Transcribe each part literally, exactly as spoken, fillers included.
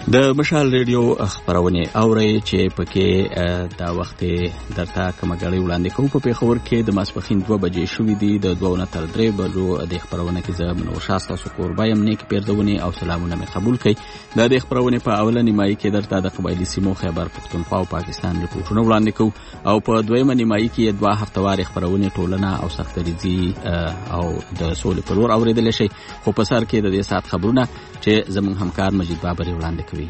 د مشال ریډیو خبرونه اوري چې پکې دا وخت درته کومه غړي وړاندې کوم په پیښور کې د ماسپخین دوه بجې شوې دي د دوه نه تر درې بجو د خبرونه کې زه منور شاسته سکور بایم نیک پیردونی او سلامونه مې قبول کړئ. د دې خبرونه په اوله نیمایي کې درته د قبایلی سیمو خیبر پختونخوا او پاکستان ریپورتونه وړاندې کوم او په دویمه نیمایي کې دوه هفتوار خبرونه ټولنه او سختریزي او د سولې په لور اوریدل شي. خو په سر کې د دې سات خبرونه چې زموږ همکار مجید بابر وړاندې کوي.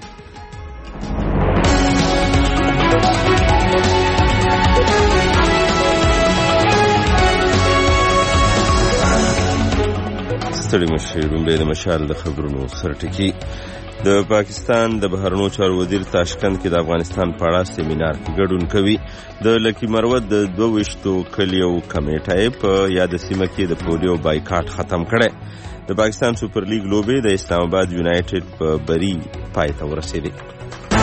ستړي مشي رومبه د مشال د خبرونو سرټکی. د پاکستان د بهرنیو چارو وزیر تاشکند کې د افغانستان په اړه سیمینار کې ګډون کوي. د لکی مروت د دوه ویشتو کلیو کمیټه په یاد سیمه کې د پولیو بایکاټ ختم کړي. د پاکستان سوپر لیگ لوبې د اسلام آباد یونایټډ په بری پای ته ورسېدې.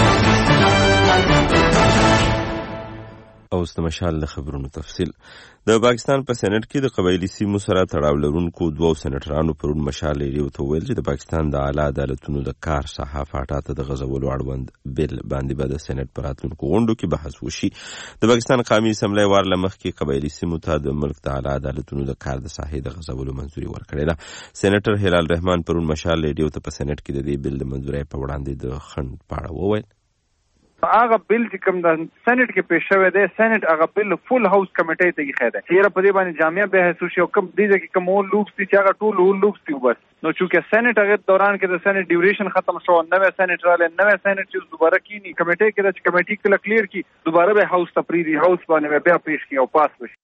اوس د مشال د خبرونو تفصیل. د پاکستان په سېنات کې د قبایلی سیمو سره تړاو لرونکو دوه سېناترانو پرون مشال ریډیو ته ویل چې د پاکستان د اعلی عدالتونو د کار ساحه فاټا ته د غزولو اړوند بل باندې به د سېنات په راتلونکو غونډو کې بحث وشي. د پاکستان قومي اسمبلی وار له مخکې قبایلی سیمو ته د ملک د اعلی عدالتونو د کار د ساحې د غزولو منځوري ورکړې ده. سېناتر هلال رحمان پرون مشال ریډیو ته په سېنات کې د دې بل د منځوري په وړاندې د خنډ پاړه وویل. هغه بل چې کوم د سېنات کې پیښ شوی دی سېنات هغه بل فل هاوس کمیټې ته یې خېده چې په دې باندې جامع بحث وشي او کوم دې کې کوم اول لوکس چې هغه ټول اول لوکس دی. بس نو چې سېنات هغه دوران کې د سېنات ډیوریشن ختم شو نوې سېنات رااله نوې سېنات چې دوباره کینی کمیټې کې د کمیټې کله کلیر کی دوباره به هاوس ته پریری هاوس باندې بیا پیښ کی او پاس وشي.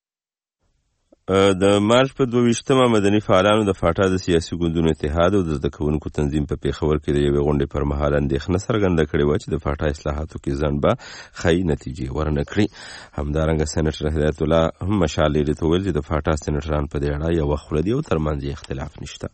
د مارچ په دوه ویشتمه مدني فعالانو د فاټا د سیاسي ګوندونو اتحاد او د زده کوونکو تنظیم په پیښور کې د یوې غونډې پر مهال اندېښنه څرګنده کړې وه چې د فاټا اصلاحاتو کې ځنډ به ښې نتیجې ورنه کړي. همدارنګه سېنټر هدایت الله هم مشال ریډیو ته ویل چې د فاټا سېنټران په دې اړه یوه خوله دي او ترمنځ یې اختلاف نشته.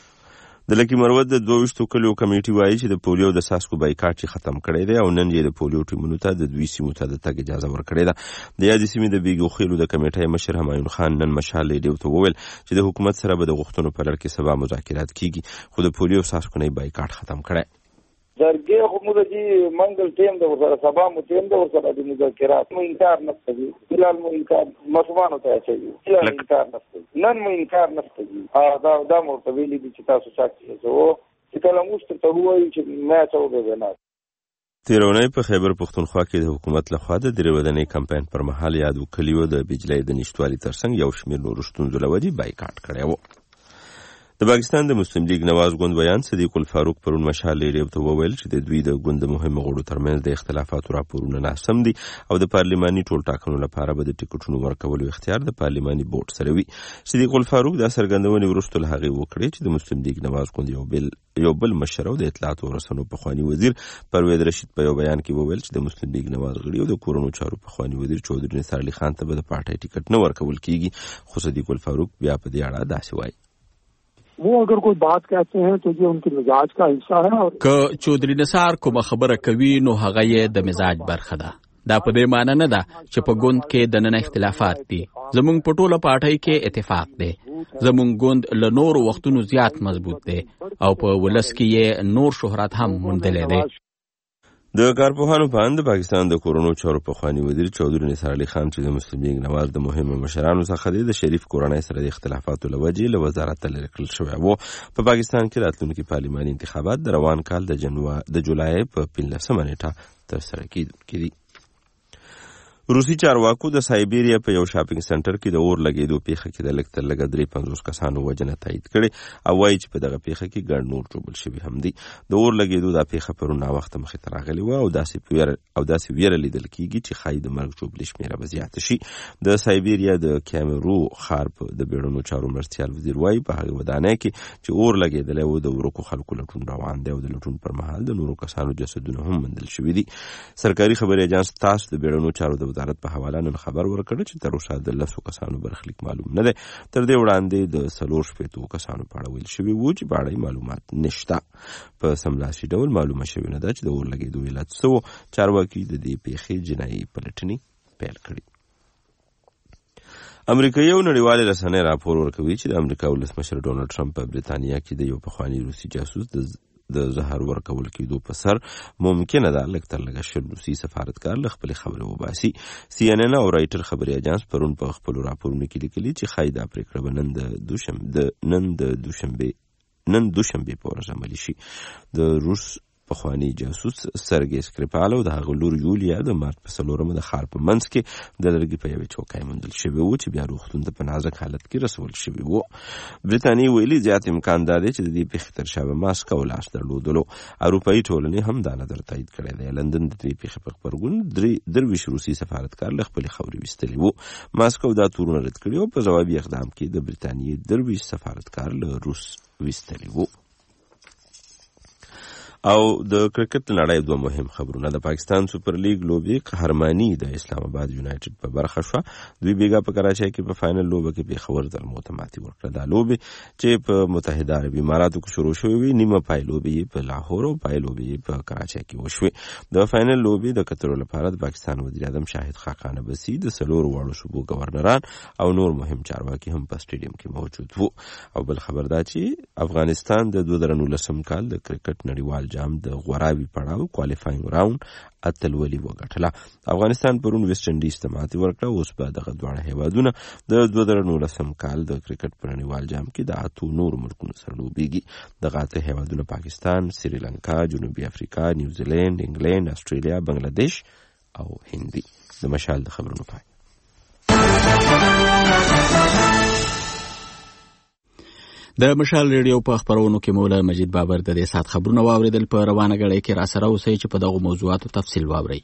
د لکی مروت د دوه ویشتو کلیو کمیټې وایي چې د پولیو د ساسکو بایکاټ چې ختم کړی دی او نن یې د پولیو ټیمونو ته د دوی سیمو ته د تګ اجازه ورکړې ده. د یادې سیمې د بیګو خیلو د کمیټې مشر همایون خان نن مشال ریډیو ته وویل چې د حکومت سره به د غوښتنو په لړ کې سبا مذاکرات کیږي خو د پولیو ساسکو نه بایکاټ ختم کړی. درګه خو موږ دې منګل ټیم د ورسره سبا مو ټیم د ورسره د مذاکرات مو انکار نه کوي. فلال مو انکار مسلمانانو ته کوي. فلال انکار نه کوي. نن مو انکار نه کوي. دا دا مو په ویلي دي چې تاسو ساتي زه چې کله موږ ته وایي چې ما څه وګورئ. تیرونی په خیبر پختونخوا کې د حکومت لخوا د درې ودانۍ کمپاین پر مهال یادو کلیو د بجلی د نشټوالي ترڅنګ یو شمېر نورو ستونزو له وجې بایکاټ کړی و. د پاکستان د مسلم لیگ نواز ګوند بیان صدیق الفاروق پرون مشال ریډیو ته وویل چې د دوی د ګوند مهمو غړو ترمنځ د اختلافاتو راپورونه ناسم دي او د پارلماني ټولټاکنو لپاره به د ټیکټونو ورکولو اختیار د پارلماني بورډ سره وي. صدیق الفاروق دا څرګندونې وروسته له هغې وکړې چې د مسلم لیگ نواز ګوند یو بل یو بل مشر او د اطلاعات او رسنیو پخوانی وزیر پرویز رشید په یو بیان کې وویل چې د مسلم لیگ نواز غړي او د کورونو چارو پخوانی وزیر چودري نثار علي خان ته به د پارټۍ ټیکټ نه ورکول کیږي. خو صدیق الفاروق بیا په دې اړه داسې وایي. वो अगर कोई बात कहते हैं तो ये उनके मिजाज का हिस्सा है और ک چودري نثار کوم خبره کوي نو هغه یې د مزاج برخه ده. دا په دې معنی نه ده چې په ګوند کې د نن اختلافات دي. زمونږ په ټوله پارټۍ کې اتفاق دی. زمونږ ګوند له نورو وختونو زیات مضبوط دی او په ولس کې یې نور شهرت هم موندلی دی. د کارپوهانو په اند پاکستان د کورونو چارو پخوانی وزیر چودري نثار علي خان چې د مسلم لیگ نواز د مهمو مشرانو څخه دی د شریف کورنۍ سره د اختلافاتو له وجې له وزارت لرې کړل شوی و. په پاکستان کې راتلونکي پارلماني انتخابات د روان کال د جنوا د جولای په پنځلسمه نیټه ترسره کیږي. روسي چارواکو د سایبیریا په یو شاپینګ سنټر کې د اور لګېدو پیښه کې د لږ تر لږه درې پنځوس کسانو وژنه تایید کړې او وایي چې په دغه پیښه کې ګڼ نور ژوبل شوي هم دي. د اور لګېدو دا پیښه پرون ناوخته مخې ته راغلې وه او داسې او داسې ویره لیدل کېږي چې ښایي د مرګ ژوبلې شمېره به زیاته شي. د سایبیریا د کیمرو ښار د بیړنو چارو مرستیال وزیر وایي په هغې ودانۍ کې چې اور لګېدلی و د ورکو خلکو لټون روان دی او د لټون پر مهال د نورو کسانو جسدونه هم موندل شوي دي. سرکاري خبري اجانس تاس د بیړنو چارو د وزارت په حواله نن خبر ورکړ چې تر اوسه د لسو کسانو برخلیک معلوم نه دی. تر دې وړاندې د څلور شپېتو کسانو په اړه ویل شوي وو چې په اړه معلومات نشته. په سملاسي ډول معلومه شوې نه ده چې د اور لګېدو علت څه و. چارواکي د دې پیښې جنایي پلټنې پیل کړي. امریکایي او نړیوالې رسنۍ راپور ورکوي چې د امریکا ولسمشر ډونالډ ټرمپ په برېټانیا کې د یو پخواني روسي جاسوس د د زهر ورکول کېدو په سر ممکنه ده لږ تر لږه شل روسي سفارتکار له خپلې خبرې وباسي. سی ان ان او رایټر خبري اجانس پرون په خپلو راپورونو کې لیکلي چې ښایي دا پرېکړه به نن د دوشنبه نن د دوشنبه نن دوشنبه په ورځ عملي شي. د روس پخوانی جاسوس سرګی سکریپال او د هغه لور یولیا د مارچ په څلورمه د ښار په منځ کې د لرګي په یوې چوکۍ موندل شوی و چې بیا روغتون ته په نازک حالت کې رسول شوی و. برټانیې ویلي زیات امکان دا دی چې د دې پیښې تر شا به ماسکو لاس درلودلو. اروپایي ټولنې هم دا نظر تایید کړی دی. لندن د دې پیښې په غبرګون درویش روسي سفارتکار له خپلې خاورې ویستلي و. ماسکو دا تورونه رد کړي او په ځوابي اقدام کې د برټانیې درویش سفارتکار له روس ویستلي و. او د کرکټ نړۍ دوه مهم خبرونه. د پاکستان سوپر لیګ لوبې قهرمانی د اسلام آباد یونایټډ په برخه شوه. دوی بیګا په کراچۍ کې په فائنل لوبه کې پیښور زلمو ته ماتې ورکړه. دا لوبې چې په متحده عربي اماراتو کې شروع شوې وي نیمه پای لوبې په لاهور او پای لوبې په کراچۍ کې وشوې. د فائنل لوبې د کترو لپاره د پاکستان وزیر اعظم شاهد خاقان بسی د څلورو واړو صوبو گورنران او نور مهم چارواکي هم په سټیډیم کې موجود وو. او بل خبر دا چې افغانستان د دوه زره نولسم کال د کرکټ نړیوال جام د غوراوي پړاو کوالیفاینګ راوند اتلولي وګټله. افغانستان پرون ویسټ انډیز ته ماتې ورکړه. اوس به دغه دواړه هیوادونه د دوه زره نولسم کال د کرکټ په نړیوال جام کې د اتو نورو ملکونو سره لوبېږي. دغه اته هیوادونه پاکستان، سریلانکا، جنوبي افریقا، نیوزیلینډ، انګلند، استرالیا، بنگلاديش او هند. د مشال د خبرونو پای. د مشال ریډیو په خبرونو کې مولا مجید بابر د دې سات خبرونه واوریدل. په روانه غړې کې را سره اوسئ چې په دغه موضوعاتو تفصیل واورئ.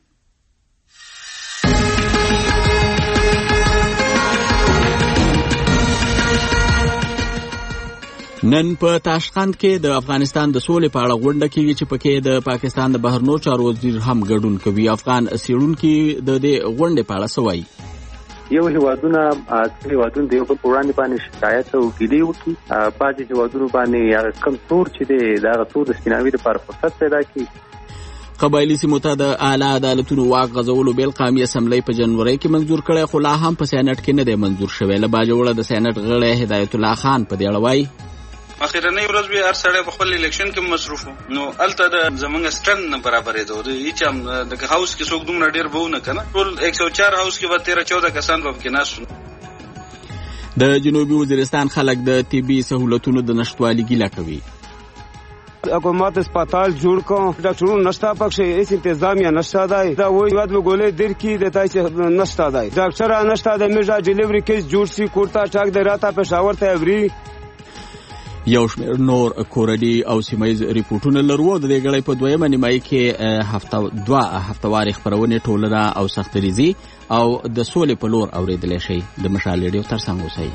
نن په تاشقند کې د افغانستان د سولې په اړه غونډه کېږي چې پکې د پاکستان د بهرنیو چارو وزیر هم ګډون کوي. افغان څېړونکي د دې غونډې په اړه څه وایي؟ یو هیوادونه هیوادونه د یو بل وړاندې باندې شکایت او ګیلې وکړي. بعضې هیوادونو باندې هغه کم تور چې دی د هغه تور د سپیناوي لپاره فرصت پیدا کړي. قبایلي سیمو ته د اعلی عدالتونو واک غځولو بیل قومي اسمبلی په جنوري کې منظور کړی، خو لا هم په سینټ کې نه دی منظور شوی. له باجوړه د سینټ غړی هدایت الله خان په دې اړه وایي اخیرنۍ ورځ به هر سړی په خپل الیکشن کې مصروف نو الته د زمونږ سټن نه برابرې ده. د هیڅ هم د هاوس کې څوک دومره ډېر به ونه کنه. ټول یک سو چار هاوس کې به تیرہ چودہ کسان به کې ناست. د جنوبي وزیرستان خلک د طبي سہولتونو د نشټوالي ګیله کوي. حکومت اسپتال جوړ کو ډاکټرونو نشتا پکې هیڅ انتظامیه نشتا دی. دا وایي یاد به ګولې در کې د تاسو نشتا دی. ډاکټر نشتا د میجا ډیلیوري کیس جوړ سی کوړتا ټاک د راته پېښور ته ابري. یو شمېر نور کورني او سیمایز ریپورټونه لرو. د دې غړې په دویمه نیمایي کې هفته دوه هفتواري خبرونه ټولنه او سختریزي او د سولې په لور اوریدل شي. د مشال ریډیو ترڅنګ اوسئ.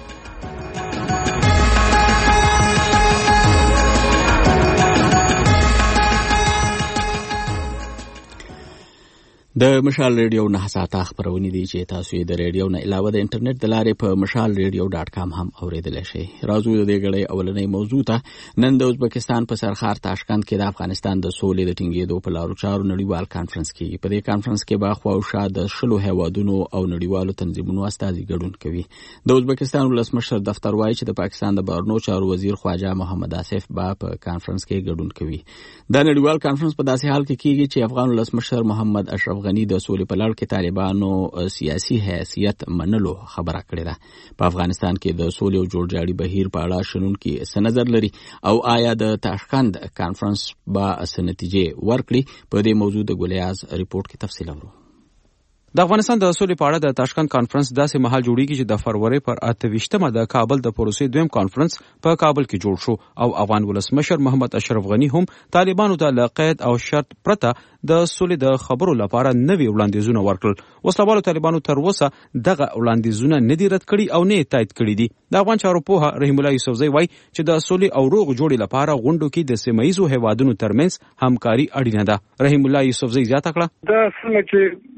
د مشال ریډیو نه ساته خبرونه دي چې تاسو د ریډیو نه علاوه د انټرنیټ د لارې په مشال ریډیو ډاټ کام هم اوریدل شئ. راځو د دې غړې اولنۍ موضوع ته. نن د ازبکستان په سرخار تاشکند کې د افغانستان د سولې د ټینګېدو په لارو چارو نړیوال کانفرنس کېږي. په دې کانفرنس کې به خواوشا د شلو هیوادونو او نړیوالو تنظیمونو استازي ګډون کوي. د ازبکستان ولسمشر دفتر وایي چې د پاکستان د بهرنیو چارو وزیر خواجه محمد آصف به په کانفرنس کې ګډون کوي. دا نړیوال کانفرنس په داسې حال کې کېږي چې افغان ولسمشر محمد اشرف غنی د سولې په لړ کې طالبانو سیاسي حیثیت منلو خبره کړې ده. په افغانستان کې د سولې او جوړجاړي بهیر په اړه شنونکي څه نظر لري او آیا د تاشکند کانفرنس به څه نتیجې ورکړي؟ په دې موضوع د ګلیاز ریپورت کې تفصیل اورو. د افغانستان د سولې په اړه د تاشکند کانفرنس داسې مهال جوړیږي چې د فروری پر اته ویشتمه د کابل د پروسې دویم کانفرنس په کابل کې جوړ شو او افغان ولسمشر محمد اشرف غنی هم طالبانو ته له قید او شرط پرته د سولې د خبرو لپاره نوي وړاندیزونه ورکړل. وسلوالو طالبانو تر اوسه دغه وړاندیزونه نه دي رد کړي او نه تایید کړي دي. د افغان چارو پوها رحیم الله یوسفزی وایي چې د سولې او روغ جوړې لپاره غونډو کې د سیمایزو هیوادونو ترمنځ همکاري اړینه ده. رحیم الله یوسفزی زیاته کړه دا څنګه چې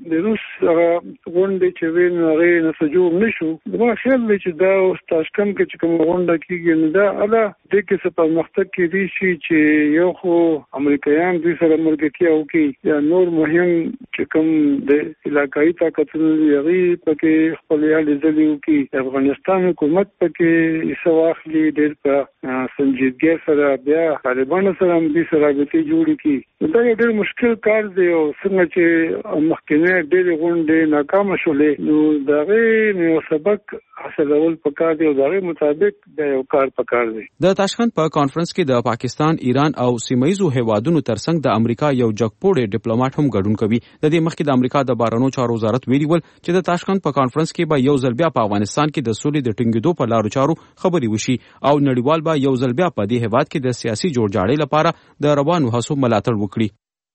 د روس غونډې چې وین هغه نه سجو نشو دا خیال دی چې دا اوس تاشکند کې چې کوم غونډه کیږي نو دا اله د کې څه پرمختګ کې دي چې یو خو امریکایان دوی سره مرګتیا وکي یا نور مهم چې کوم د علاقائی طاقتونو لري پکې خپل یالي ځلیو کې افغانستان حکومت پکې ایسواخلی ډېر په سنجیدګۍ سره بیا طالبانو سره هم دې سره غوټي جوړ کړي دا ډېر مشکل کار دی او څنګه چې مخکنه ډېر غونډې ناکام شولې نو دا غي نو سبق حاصلول پکار دی او دا غي مطابق د یو کار پکار دی د تاشکند په کانفرنس کې د پاکستان، ایران او سیمایي هیوادونو ترڅنګ د امریکا یو جګپوړی ډیپلوماټ هم ګډون کوي. د دې مخکې د امریکا د بهرنیو چارو وزارت ویلي ول چې د تاشکند په کانفرنس کې به یو ځل بیا په افغانستان کې د سولې د ټینګېدو په لارو چارو خبرې وشي او نړیوال به یو ځل بیا په دې هیواد کې د سیاسي جوړجاړي لپاره د روانو هڅو ملاتړ وکړي.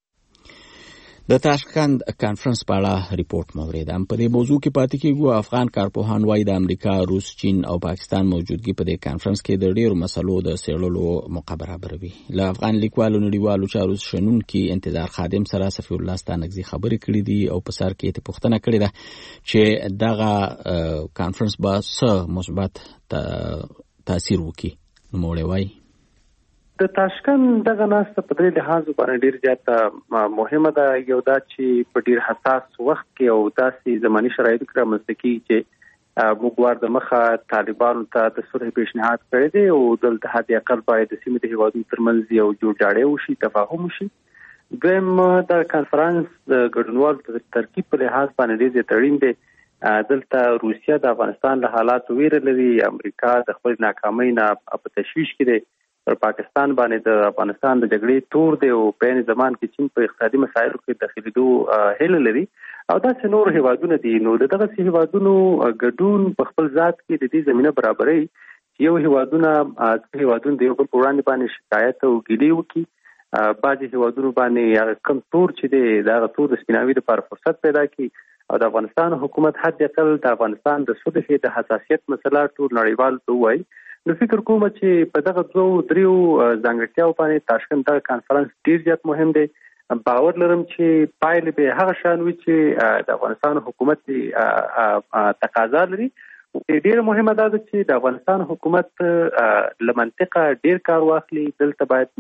د تاشکند کانفرنس په اړه ریپورت مورید هم په دې موضوع کې پاتې کېږو. افغان کارپوهان وايي د امریکا، روس، چین او پاکستان موجودګي په دې کانفرنس کې د ډېرو مسلو د څېړلو موقع برابروي. له افغان لیکوالو نړیوالو چارو شنونکي انتظار خادم سره صفي الله ستانکزي خبرې کړې دي او په سر کې ته پوښتنه کړې ده چې دغه کانفرنس به څه مثبت تاثیر وکړي. نوموړی وايي د تاشکند دغه ناسته په دې لحاظ باندې ډیر زیاته مهمه ده. یو دا چې په ډیر حساس وخت کې او داسې زماني شرایطو کې رامنځته کیږي چې موږ ور د مخه طالبانو ته د صلح پیشنهاد کړی دی او دلته حد اقل باید د سیمې د هیوادونو ترمنځ یو جوړجاړی وشي، تفاهم وشي. دویم د کانفرنس د ګډونوالو ترکیب په لحاظ باندې ډیر زیات اړین دی. دلته روسیا د افغانستان له حالاتو ویره لري، امریکا د خپل ناکامۍ نه په تشویش کې دی، پر پاکستان باندې د افغانستان د جګړې تور دی او په عین زمان کې چین په اقتصادي مسایلو کې داخليدو هیله لري او دا څه نور هیوادونه دي. نو دغه هیوادونو ګډون په خپل ذات کې د دې زمينه برابرۍ چې یو هیوادونه هیوادونه د یو بل وړاندې باندې شکایت او ګیلې وکړي، بعضي هیوادونو باندې کم تور چې دی دا تور د سپیناوي لپاره فرصت پیدا کړي او د افغانستان حکومت حد اقل د افغانستان د صلح د حساسیت مسله ټول نړیوال ته وایي. نو فکر کوم چې په دغه دوه دریو ځانګړتیاو باندې تاشکند د کانفرنس ډیر زیات مهم دی. باور لرم چې پایلې به هغه شان وي چې د افغانستان حکومت تقاضا لري. ډیر مهمه ده چې د افغانستان حکومت له منطقه ډیر کار واخلي. دلته باید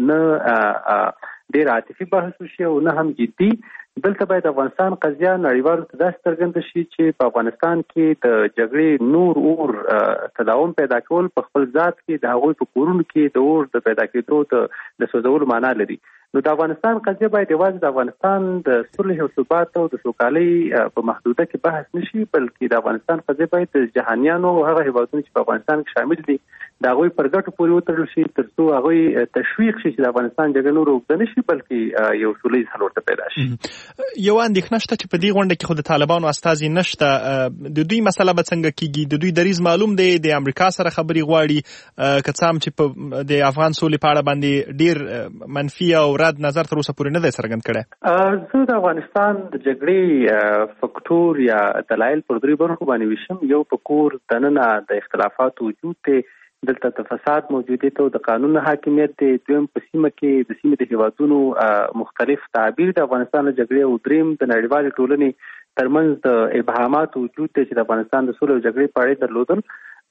نه ډیر عاطفي بحث وشي او نه هم جدي. دلته باید افغانستان قضیه نړیوالو ته داسې څرګنده شي چې په افغانستان کې د جګړې نور اور تداوم پیدا کول په خپل ذات کې د هغوی په کورونو کې د اور د پیدا کېدو د سوځولو معنا لري. نو د افغانستان قضیه باید یوازې د افغانستان د صلح او ثبات او د سوکالۍ په محدوده کې بحث نشي، بلکې د افغانستان قضیه باید د جهانیانو هغه هیوادونو چې په افغانستان کې شامل دي د هغوی پر ګټو پورې وتړل شي تر څو هغوی تشویق شي چې د افغانستان جګړه نور اوږده نه شي بلکې یو سولیز حل ورته پیدا شي. یو اندېښنه شته چې په دې غونډه کې خو د طالبانو استازي نشته، د دوی مسله به څنګه کیږي؟ د دوی دریځ معلوم دی، د امریکا سره خبرې غواړي، که څه هم چې په د افغان سولې په اړه باندې ډیر منفي او رد نظر تر اوسه پورې نه دی څرګند کړی. زه د افغانستان د جګړې فکټور یا دلایل پر درې برخو باندې ویشم. یو په کور دننه د اختلافات وجود دی، دلته د فساد موجودیت او د قانون حاکمیت دی. دویم په سیمه کې د سیمې د هیوادونو مختلف تعبیر د افغانستان د جګړې او دریم د نړیوالې ټولنې ترمنځ د ابهامات وجود دی چې د افغانستان د سولې او جګړې په اړه درلودل.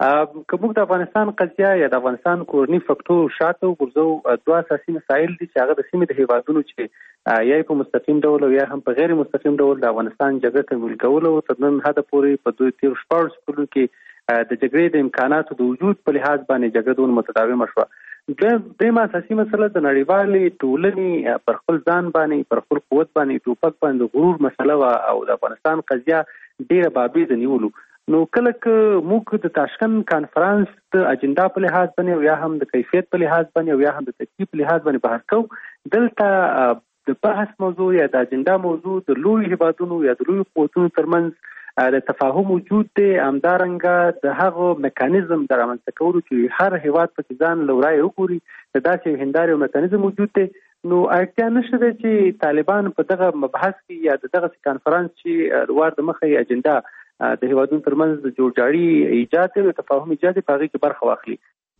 که موږ د افغانستان قضیه یا د افغانستان کورني فکټور شاته وګرځو، دوه اساسي مسایل دي چې هغه د سیمې د هیوادونو چې یا په مستقیم ډول او یا هم په غیر مستقیم ډول د افغانستان جګړه تمویل کول او تر نن حده پورې په دوی تیر شپږ کلونو کې د جګړې د امکاناتو د وجود په لحاظ باندې جګړه دونه متداومه شوه. درېیمه اساسي مسله د نړیوالې ټولنې پر خپل ځان باندې پر خپل قوت باندې ټوپک باندې غرور مسله وه او د افغانستان قضیه ډېره بابیزه نیولو. نو کله که موږ د تاشکند کانفرنس د اجنډا په لحاظ باندې او یا هم د کیفیت په لحاظ باندې او یا هم د ترتیب په لحاظ باندې بحث کوو، دلته د بحث موضوع یا د اجنډا موضوع د لوی هیوادونو یا د لوی قوتونو ترمنځ د تفاهم وجود دی، همدارنګه د هغه میکانیزم د رامنځته کولو چې هر هیواد پکې ځان له ورایه وګوري د داسې یو هندارې او میکانیزم وجود دی. نو اړتیا نشته دی چې طالبان په دغه مبحث کې یا د دغه کانفرنس چې وار د مخه یې اجنډا د هیوادونو ترمنځ د جوړجاړي ایجاد دی، د تفاهم ایجاد دی، په هغې کې برخه واخلي.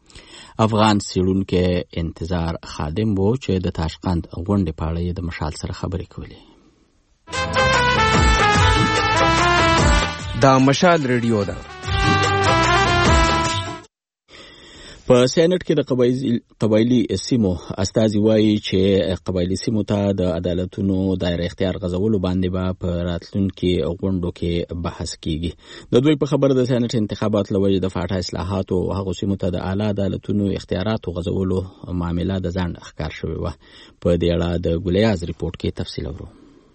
افغان څېړونکی انتظار خادم و چې د تاشکند غونډې په اړه یې د مشال سره خبرې کولې. دا مشال ریډیو ده. په سېنات کې د قبایلی قبایلی سیمو استازي وایي چې قبایلی سیمو ته د عدالتونو دایره اختیار غځولو باندې به په راتلونکي غونډو کې بحث کیږي. د دوی په خبره د سېنات انتخابات لوجه د فاټا اصلاحات او هغه سیمو ته د اعلی عدالتونو اختیارات غځولو معاملې د ځان ښکار شوی و. په دې اړه د ګلیاز ریپورت کې تفصیل اورو.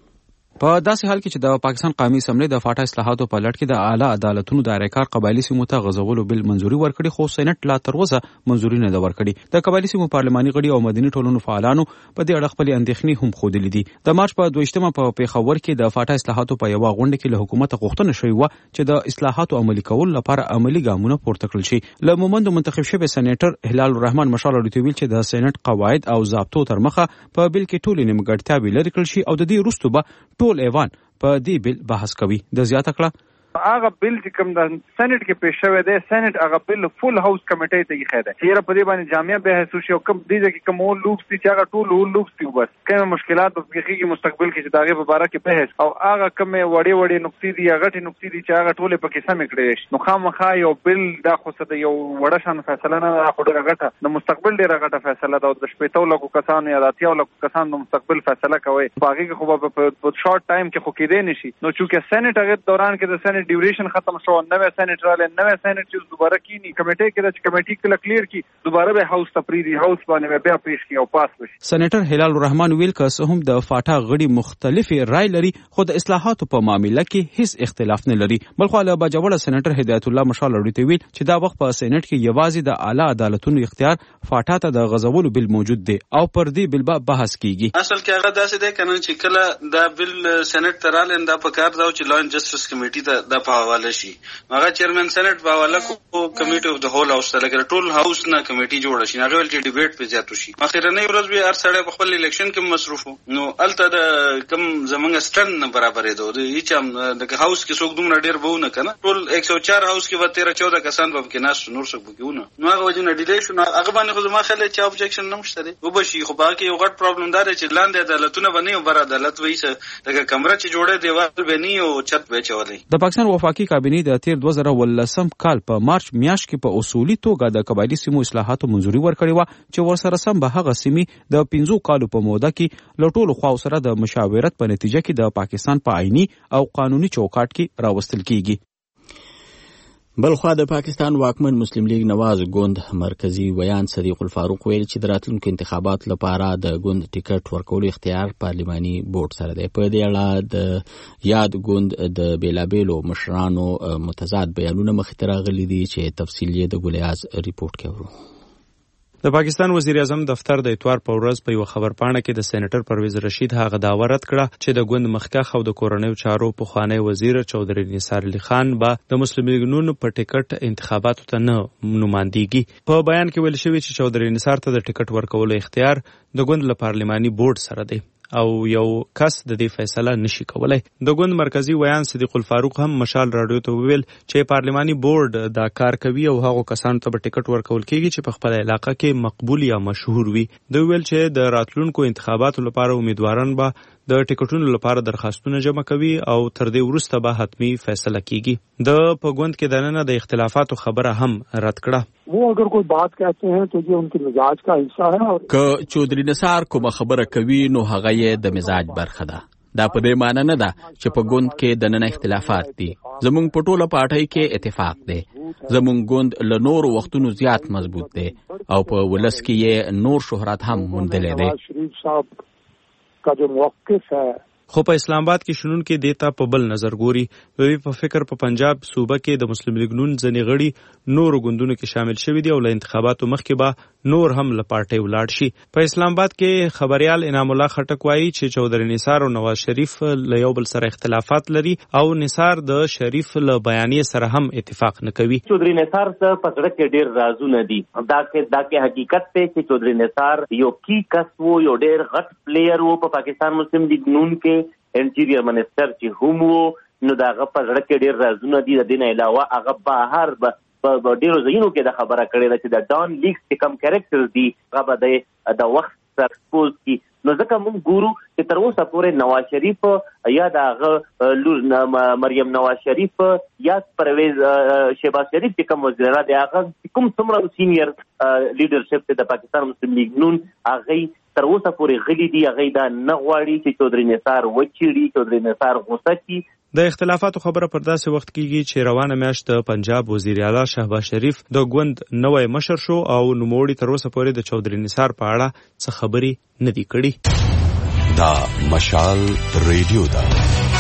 په داسې حال کې چې د پاکستان قومي اسمبلی د فاټا اصلاحاتو په لړ کې د اعلی عدالتونو دایره کار قبایلی سیمو ته غځولو بل منځوري ورکړي، خو سېنات لا تر اوسه منځوري نه ده ورکړي. د قبایلی سیمو پارلماني غړي او مدني ټولنو فعالانو په دې اړه خپل اندېښنې هم ښودلې دي. د مارچ په دویشتمه په پیښور کې د فاټا اصلاحاتو په یوه غونډه کې له حکومت غوښتنه شوې وه چې د اصلاحاتو عملي کولو لپاره عملي ګامونه پورته کړل شي. له مومندو منتخب شوی سېنیټر هلال الرحمن مشال اړیته ویل چې د سېنات قواعد او ضابطو تر مخه په بل کې ټولې نیمګړتیاوې لرې کړل شي او د دې وروسته به ټول ایوان په دې بل بحث کوي. د زیاته کړه هغه بل چې کوم د سېنات کې پیښ شوی دی، سېنات هغه بل فل هاوس کمیټې ته یې خېده چې په دې باندې جامع بحث وشي او کوم دې کې کوم لوکس چې هغه ټول لوکس دی، بس کوم مشکلات په کې مستقبل کې چې داغه په اړه کې بحث او هغه کوم وړي وړي نقطې دي هغه ټي نقطې دي چې هغه ټول په کې سم کړي شي. نو خامخا یو بل دا خو څه یو وړه شان فیصله نه خو ډېره غټه د مستقبل ډېره غټه فیصله ده او د شپږ لکو کسانو یا د اتیا لکو کسانو د مستقبل فیصله کوي. باقي کې خو په شارټ ټایم کې خو کې دی نشي. نو چې سېنات هغه دوران کې د سېنات ډیوریشن ختم شو، نوې سېنات رااله، نوې سېنات چې دوباره کینی کمیټې کې د کمیټې کله کلیر کی دوباره به هاوس تپریدي هاوس باندې بیا پیښ کی او پاس وشي. سېنیټر هلال الرحمن ویل که هم د فاټا غړي مختلفي رائے لري، خو د اصلاحاتو په معاملې کې هیڅ اختلاف نه لري. بلخو له باجوړ سېنیټر هدایت الله مشال اړیته ویل چې دا وخت په سېنات کې یوازې د اعلی عدالتونو اختیار فاټا ته د غځولو بل موجود دی او پر دې بل بحث کیږي. اصل کې هغه داسې دی کنه چې کله دا بل سېنات تراله دا په کار دا چې لاین جسټس کمیټي ته د په حواله شي. هغه چیرمن سېنات په حواله کو کمیټي اف د هول هاوس ته لګره ټول هاوس نه کمیټي جوړ شي. هغه ول چې ډیبیټ په زیاتو شي. اخیرنۍ ورځ به هر سړی په خپل الیکشن کې مصروف نو الته د کم زمونږ سټن نه برابرې دوه هیڅ هم د هاوس کې څوک دومره ډیر بونه کنه ټول ایک سو چار هاوس کې به تیرہ چودہ کسان په کې ناس نور څوک بګونه نو هغه وجه نه ډیلی شو. هغه باندې خو ما خلک چې ابجیکشن نه مشته دي وبشي. خو باقي یو غټ پرابلم دار چې لاندې عدالتونه باندې او بر عدالت وایي دغه کمره چې جوړه دیوال بنی او چت به چولې. د پاکستان وفاقي کابینه د تیر دوه زره ولسم کال په مارچ میاشت کې په اصولي توګه د قبایلی سیمو اصلاحاتو منځوري ورکړې و چې ورسره سم به هغه سیمې د پنځو کالو په موده کې له ټولو خواو سره د مشاورت په نتیجه کې د پاکستان په آئینی او قانوني چوکاټ کې راوستل کیږي. بلخوا د پاکستان واکمن مسلم لیگ نواز ګوند مرکزی ویان صدیق الفاروق ویل چې د راتلونکو انتخابات لپاره د ګوند ټیکټ ورکولو اختیار پارلماني بورډ سره دی. په دې اړه د یاد ګوند د بیلابیلو مشرانو متضاد بیانونه مخې ته راغلي دي چې تفصیل یې د ګلیاز ریپورت کې ورو. د پاکستان وزیر اعظم دفتر د اتوار په ورځ په یو خبرپاڼه کې د سېنیټر پرویز رشید هغه دعوه رد کړه چې د ګوند مخکښ او د کورنیو چارو پخوانی وزیر چودھری نثار علي خان به د مسلم لیگ نون په ټیکټ انتخاباتو ته نه نمائندګي. په بیان کې ویل شوی چې چودھری نثار ته د ټیکټ ورکولو اختیار د ګوند له پارلماني بورډ سره دی او یو کس د دې فیصله نشي کولای. د ګوند مرکزی ویان صدیق الفاروق هم مشال رادیو ته ویل چې پارلماني بورډ دا کار کوي او هغه کسانو ته به ټیکټ ورکول کیږي چې په خپل علاقه کې مقبول یا مشهور وي. دوی ویل چې د راتلونکو انتخاباتو لپاره امیدواران به د ټیکټونو لپاره درخواستونه جمع کوي او تر دې وروسته به حتمی فیصله کیږي. د په ګوند کې دننه د اختلافاتو خبره هم رد کړه. वो अगर कोई बात कहते हैं तो ये उनके मिजाज का हिस्सा है और که چودھری نثار کومه خبره کوي نو هغه یې د مزاج برخه ده. دا په دې معنی نه ده چې په ګوند کې دننه اختلافات دي. زمونږ په ټوله پارټۍ کې اتفاق دی. زمونږ ګوند له نورو وختونو زیات مضبوط دی او په ولس کې یې نور شهرت هم موندلی دی. शरीफ साहब का जो मौक़िफ़ है خو په اسلام آباد کې شنون کې دیتا په بل نظر ګوري. دوی په فکر په پنجاب صوبه کې د مسلم لیگ نون ځنې غړي نور ګوندونو کې شامل شوي دي او له انتخاباتو مخکې به نور هم له پارټۍ ولاړ شي. په اسلام آباد کې خبريال انعام الله خټک وایي چې چودھری نثار او نواز شریف له یو بل سره اختلافات لري او نثار د شریف له بیانیې سره هم اتفاق نه کوي. چودھری نثار څخه په سړک کې ډېر رازونه دي. دا کې دا کې حقیقت ته چې چودھری نثار یو کی کس وو، یو ډېر غټ پلیئر وو په پاکستان مسلم لیگ نون کې انټیریئر منسٹر چې هم وو. نو دا هغه په زړه کې ډېر رازونه دي. د دې نه علاوه هغه بهر په ډېرو ځایونو کې د خبره کړې ده چې د ډان لیګ چې کم کریکټر دي هغه به د وخت سره ایکسپوز کي. نو ځکه موږ ګورو چې تر اوسه پورې نواز شریف یا د هغه لور مریم نواز شریف یا پرویز شهباز شریف چې کوم وزیران دي هغه کوم څومره سینیئر لیډرشپ د پاکستان مسلم لیگ نون هغه تر اوسه پورې غلي دي، هغه دا نه غواړي چې چودھری نثار وچیړي، چودھری نثار غوسه کی. د اختلافاتو خبره پر داسې وخت کیږي چې روانه میاشت د پنجاب وزیر اعلی شهباز شریف د ګوند نوی مشر شو او نوموړي تر اوسه پورې د چودھری نثار په اړه څه خبرې نه دي کړي. دا مشال ریډیو دا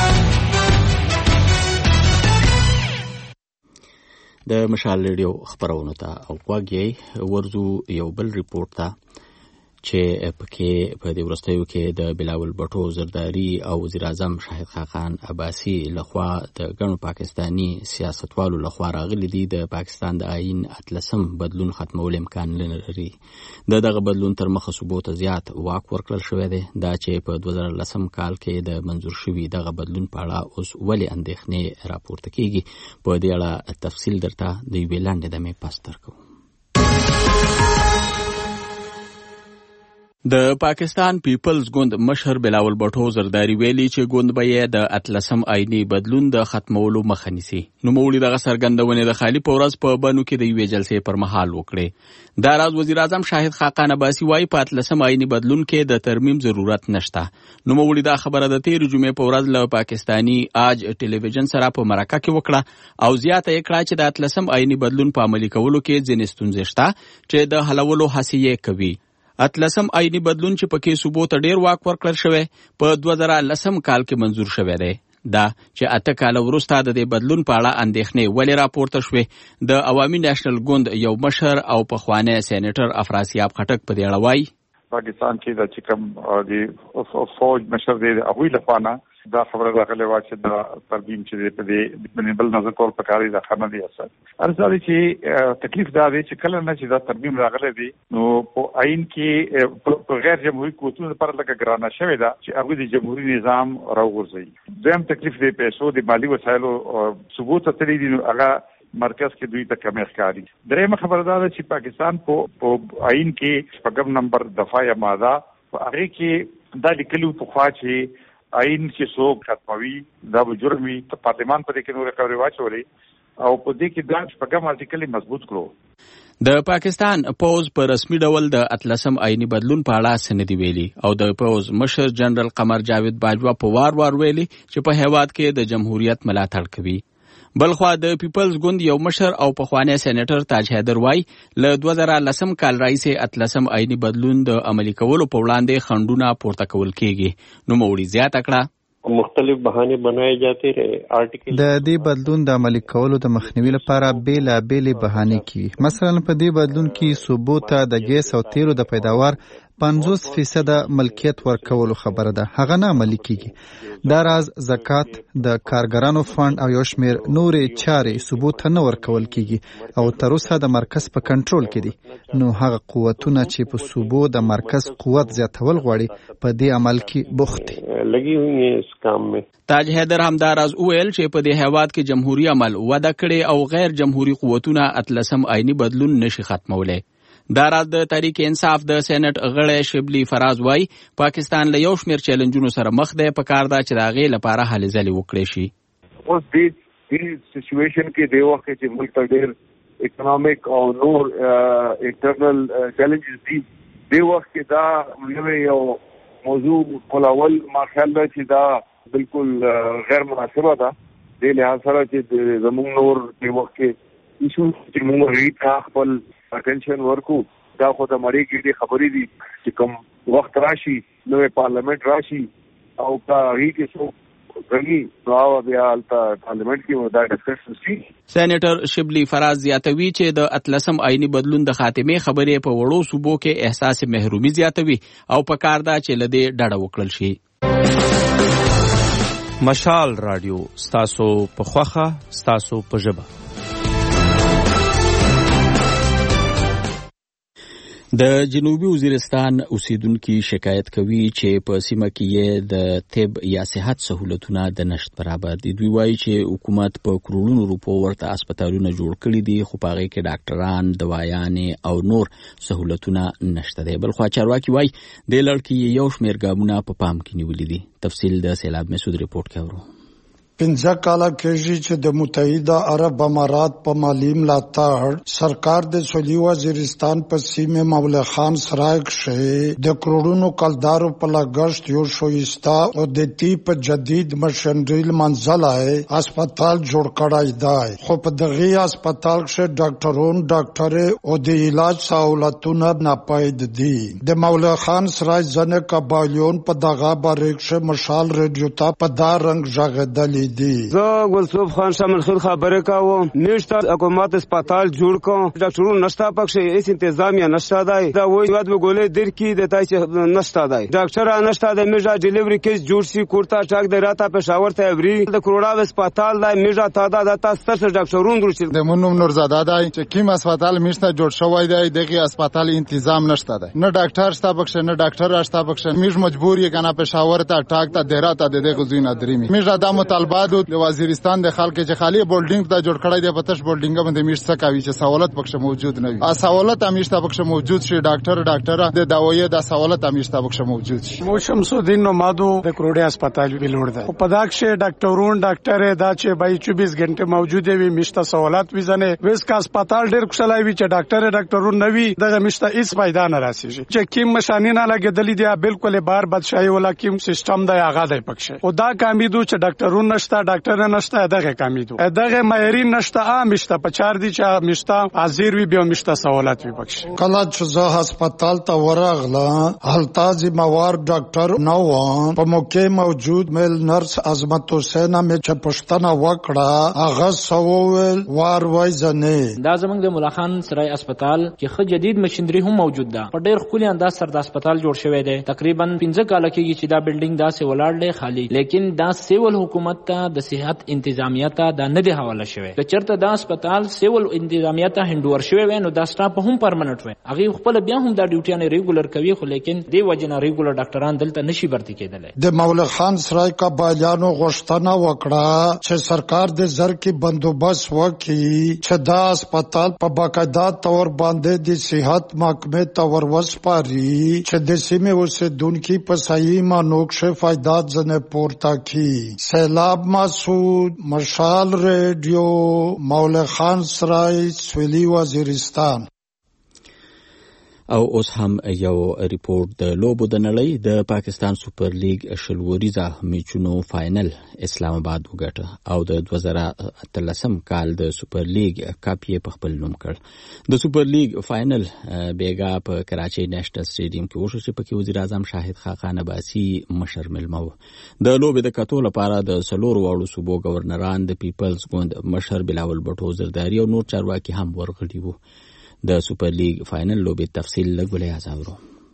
د مشال ریډیو خبرونه ته او واګي ورزو یو بل ریپورت ته چې پکې په دې ورستیو کې د بلاول بټو زرداری او وزیر اعظم شاهد خاقان عباسی لخوا د ګڼو پاکستانی سیاستوالو لخوا راغلي دي د پاکستان د آئین اتلسم بدلون ختمول امکان نه لري. د دغه بدلون تر مخه صوبو ته زیات واک ورکړل شوی دی. دا چې په دوه زره لسم کال کې د منظور شوي دغه بدلون په اړه اوس ولې اندېښنې راپورته کیږي، په دې اړه تفصیل درته د یوې لنډې دمې پاس درکوم. د پاکستان پیپلز ګوند مشر بلاول بټو زرداری ویلي چې ګوند به یې د اتلسم آئینی بدلون د ختمولو مخه نیسي. نوموړي دغه څرګندونې د خالي په ورځ په بنو کې د یوې جلسې پر مهال وکړې. دا راز وزیر اعظم شاهد خاقان عباسی وایي په اتلسم آئینی بدلون کې د ترمیم ضرورت نشته. نوموړي دا خبره د تېرې جمعې په ورځ له پاکستانی آج ټلویزیون سره په مرکه کې وکړه او زیاته یې کړه چې د اتلسم آئینی بدلون په عملي کولو کې ځینې ستونزې شته چې د حلولو هڅې یې کوي. اتلسم آئینی بدلون چې پکې صوبو ته ډیر واک ورکړل شوی په دوه زره لسم کال کې منظور شوی دی. دا چې اته کال وروسته د دې بدلون په اړه اندېښنې ولې راپورته شوې، د عوامي نېشنل ګوند یو مشر او پخوانی سېنیټر افراسیاب خټک په دې اړه وایي. پاکستان چې د چکم د فوج مشر دی هغوی لخوا نه دا خبره راغلې وه چې دا ترمیم چې په دې بل نظر کول پکاري دا خبره دی. اصل ارزالي چې تکلیف دا دی چې کله نه چې دا ترمیم راغلی دی نو په آئین کې په غیر جمهوري قوتونو لپاره لکه ګرانه شوې ده چې هغوی د جمهوري نظام راوغورځوي. دویم تکلیف دی پیسو د مالي وسایلو ثبوت تللی دي نو هغه مرکز کې دوی ته کمی ښکاري. درېیمه خبره دا ده چې پاکستان په آئین کې شپږم نمبر دفعه یا ماده په هغې کې دا لیکلي وو پخوا چې آئین چې څوک ختموي دا به جرم وي. پارلمان په دې کې نورې خبرې واچولې او په دې کې دا شپږم ارټیکل یې مضبوط کړو. د پاکستان پوز په رسمي ډول د اتلسم آئینی بدلون په اړه څه نه دي ویلي او د پوز مشر جنرال قمر جاوید باجوا په وار وار ویلي چې په هیواد کې د جمهوریت ملاتړ کوي. بلخوا د پیپلز ګوند یو مشر او پخوانی سېنیټر تاج حیدر وایي له دوه زره لسم کال راهیسې اتلسم آئینی بدلون د عملي کولو په وړاندې خنډونه پورته کول کېږي. نوموړي زیاته کړه مختلف بهانې بنائے جاتے رہے. آرټیکل د دې بدلون د عملي کولو د مخنیوي لپاره بیلا بیلې بهانې کیږي. مثلا په دې بدلون کې صوبو ته د ګیس او تیلو د پیداوار پنځوس فیصد ملکیت ورکولو خبره ده، هغه نه عملي کیږي. دا راز زکات، د کارګرانو فند او یو شمیر نورې چارې صوبو ته نه ورکول کیږي او تر اوسه د مرکز په کنټرول کې دي. نو هغه قوتونه چې په صوبو د مرکز قوت زیاتول غواړي په دې عمل کې بوخت دي. لګي وي اس کام میں تاج حیدر همداراز وویل چې په دې هیواد کې جمهوریت عمل وده کړي او غیر جمهوری قوتونه اتلسم آئینی بدلون نشي ختمولای. دا راز د تحریک انصاف د سېنات غړی شبلی فراز وای پاکستان له یو شمیر چیلنجونو سره مخ دی، په کار دا چې دا غي لپاره حل ځلې وکړي شي. اوس دې دې سچويشن کې دی وخت چې ملک ته ډېر اکونومیک او نور انټرنل چیلنجز دي. دې وخت کې دا نوې یو موضوع خلاول ما خیال دی چې دا بالکل غیر مناسبه ده. دې لحاظ سره چې زموږ نور دې وخت کې ایشو چې موږ ریټ خپل اټینشن ورکو دا خو د مړی کې دي خبرې دي چې کوم وخت راشي نوې پارلیمنت راشي او کا ری کې څو غني نو بیا الته پارلیمنت کې ودا ډسکشن شي. سېنیټر شبلی فراز زیاتوي چې د اتلسم آئینی بدلون د خاتمه خبرې په وړو صوبو کې احساس محرومي زیاتوي او په کار دا چې لدې ډډه وکړل شي. مشال رادیو ستاسو په خوخه ستاسو په ژبه. د جنوبي وزیرستان اوسیدونکو شکایت کوي چې په سیمه کې د طب یا صحت سہولتونه د نشټ برابر دي. دوی وایي چې حکومت په کروڑونو روپو ورته هسپتالونه جوړ کړي دي خو په هغه کې ډاکټران، دوايانې او نور سہولتونه نشته دي. بل خو چارواکي وایي د لړکی یو شمېر ګامونه په پام کې نیولې دي. تفصیل د سیلاب مسعود ریپورت کې اورو. پنځه کاله کېږي چې د متحده عرب امارات په مالی ملاتړ سرکار د سویلي وزیرستان په سیمه مولا خان سرای کې د کروڑونو کلدارو په لګښت یو شوستا او د تی په جدید مشنډیل منځلای هسپتال جوړ کړای دی. خو په دغه هسپتال کې ډاکټرون ډاکټر او د علاج سہولتونه ناپاید دي. د مولا خان سرای ځنه قبایلون په دغه باریکشه مشال ریډیو ته په دا رنگ ژغدل زه ګلصوف خان شامل خیل خبره کوم. نشته حکومت هسپتال جوړ کو، ډاکټرونو نشته پکې، هیڅ انتظامیه نشته دی. دا وایي یاد به ګولې در کې د تاسو نشته دی. ډاکټر نشته د میجا ډیلیوری کیس جوړ سی کوړتا ټاک د راته پېښور ته ابري د کروڑا هسپتال د میجا تعداد د تاسو سره ډاکټرونو درشي. د منوم نورزاده دی چې کیم هسپتال میشته جوړ شوی دی، دغه هسپتال تنظیم نشته دی. نه ډاکټر شته پکې، نه ډاکټر شته پکې. میج مجبور یې کنه پېښور ته ټاک ته د راته د دغه زوینه درېمي. میجا د مطالبه د وزیرستان د خلک چې خالی بولډینګ ته جوړ کړی دی په تش بولډینګ باندې میشته کوي چې سہولت پکې موجود نه وي. ا سہولت همیشته پکې موجود شي، ډاکټر ډاکټر د دوايي د سہولت همیشته پکې موجود شي. مو شمس الدین نومادو د کروڑا هسپتال ویلوړ دی. په داکشه ډاکټرون ډاکټر دا چې بای چوبیس غنټه موجود وي، میشته سہولت وزنه ویس کا هسپتال ډیر خوشاله وي چې ډاکټر ډاکټرون نه وي، دغه میشته هیڅ فائدہ نه راسي. چې کیم مشانی نه لګیدلی دی بالکل بار بدشاہي ولا کیم سیستم دی هغه دی پکې. او دا کامیدو چې ډاکټرون نشته، ډاکټر نشته، دغه کامیدو دغه معیاري نشته. ا مشته په چار دي چې مشته حاضر وي به مشته سہولت وي پکې. کله چې زه هسپتال ته ورغله هلته موار ډاکټر نو و په موقع موجود مل نرس عظمت حسین مې چې پښتنه وکړه هغه سوول وار وای زنه. دا زمونږ د مولا خان سرای هسپتال کې خو جدید مشینری هم موجود ده. په ډېر خولي انداز سره د هسپتال جوړ شوی دی. تقریبا پنځه کال کېږي چې دا بلډینګ دا سه ولاړ دی خالی، لیکن دا سیول حکومت ته د صحت انتظامیه ته دا نه دی حواله شوی. که چرته دا هسپتال سیول انتظامیه ته هندور شوی وای نو دا سټاپ هم پرمننت وای. هغه خپل بیا هم دا ډیوټیانه ریګولر کوي، خو لیکن دی وجنه ریګولر ډاکټران دلته نشي برتی کېدل. د مولا خان سرای قبایلانو غوښتنه وکړه چې سرکار د زر کې بندوبست وکړي چې دا هسپتال په باقاعده تور باندې د صحت محکمه ته وروسپاري چې د سیمې اوسیدونکو په صحیح معنی کې فائدہ ځنه پورته کړي. سیلاب مسعود، مشال ریډیو، مولا خان سرای، سویلي وزیرستان. او اوس هم یو ریپورت د لوبو د نړۍ د پاکستان سوپر لیگ شلوریزه میچونو فائنل اسلام آباد وګټه او د دوه زره اتلسم کال د سوپر لیگ کپ یې په خپل نوم کړ. د سوپر لیگ فائنل بیګا په کراچي نېشنل سټیډیم کې وشو چې پکې وزیر اعظم شاهد خاقان عباسي مشر ملمو. د لوبې د کتو لپاره د سلور واړو صوبو گورنران، د پیپلز ګوند مشر بلاول بټو زرداری او نور چارواکي هم ورغلي وو. د سوپر لیگ فائنل لوبې تفصیل لګولې ازاورو.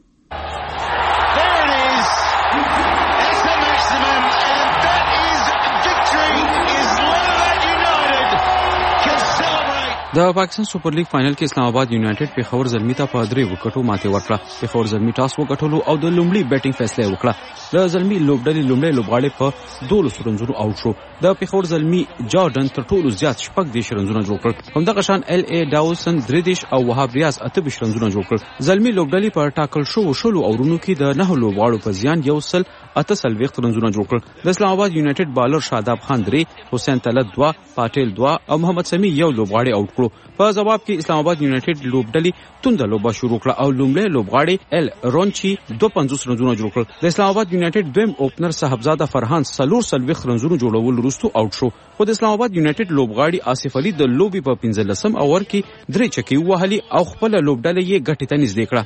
د پاکستان سوپر لیگ فائنل کې اسلام آباد یونایټډ پیښور زلمی ته په درې وکټو ماتې ورکړه. پیښور زلمی ټاس وګټلو او د لومړي بیټینګ فیصله وکړه. د زلمی لوبډلې لومړی لوبغاړی په دولس رنزونو آوټ شو. د پیښور زلمی جارډن تر ټولو زیات شپږ دیش رنزونه جوړ کړل. همدغه شان ال ای داوسن درې دیش او وهاب ریاض اته دیش رنزونه جوړ کړل. زلمی لوبډلې په ټاکل شو شلو اورونو کې د نه لوبغاړو په زیان یو سل اته سلويخت رنزونه جوړ کړل. د اسلام آباد یونایټډ بالر شاداب خان درې، حسین طلعت دوا، پاټیل دوا او محمد سمی یو لوبغاړی آوټ کړو. په جواب کې اسلام آباد یونایټډ لوبډلې توند لوبه شروع کړه او لومړی لوبغاړی ال رونچی دوه پنځوس رنزونه جوړ کړل. د اسلام آباد یونایټډ دویم اوپنر صاحبزاده فرحان سلور سلويخت رنزونه جوړول وروسته آوټ شو. خو د اسلام آباد یونایټډ لوبغاړي آصف علي د لوبي په پنځلسم اوور کې درې چکی وهلي او خپل لوبډلې یې ګټې ته نږدې کړه.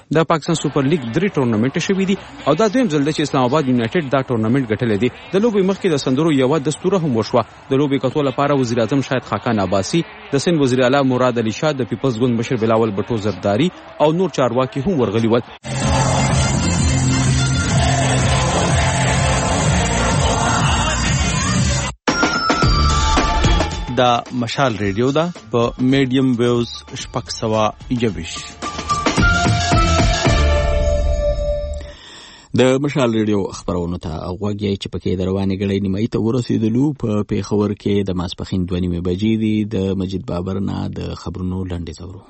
د پاکستان سوپر لیګ درې ټورنمنټ شوي دي او دا دویم ځل دی چې اسلام آباد یونایټډ دا ټورنمنټ ګټلی دی. د لوبې مخکې د سندرو یوه دستوره هم وشوه. د لوبې کتو لپاره وزیر اعظم شاهد خاقان عباسي، د سند وزیر اعلی مراد علي شاه، د پیپلز ګوند مشر بلاول بټو زرداری او نور چارواکي هم ورغلي ول. دا مشال ریډیو ده په میډیم ویوز شپږ سوه یویش. د مشال ریډیو خبرونو ته غوږ یې چې پکې د روانې ګړۍ نیمایي ته ورسېدلو. په پېښور کې د ماسپښین دوه نیمې بجې دي. د مجید بابر نه د خبرونو لنډیز اورو.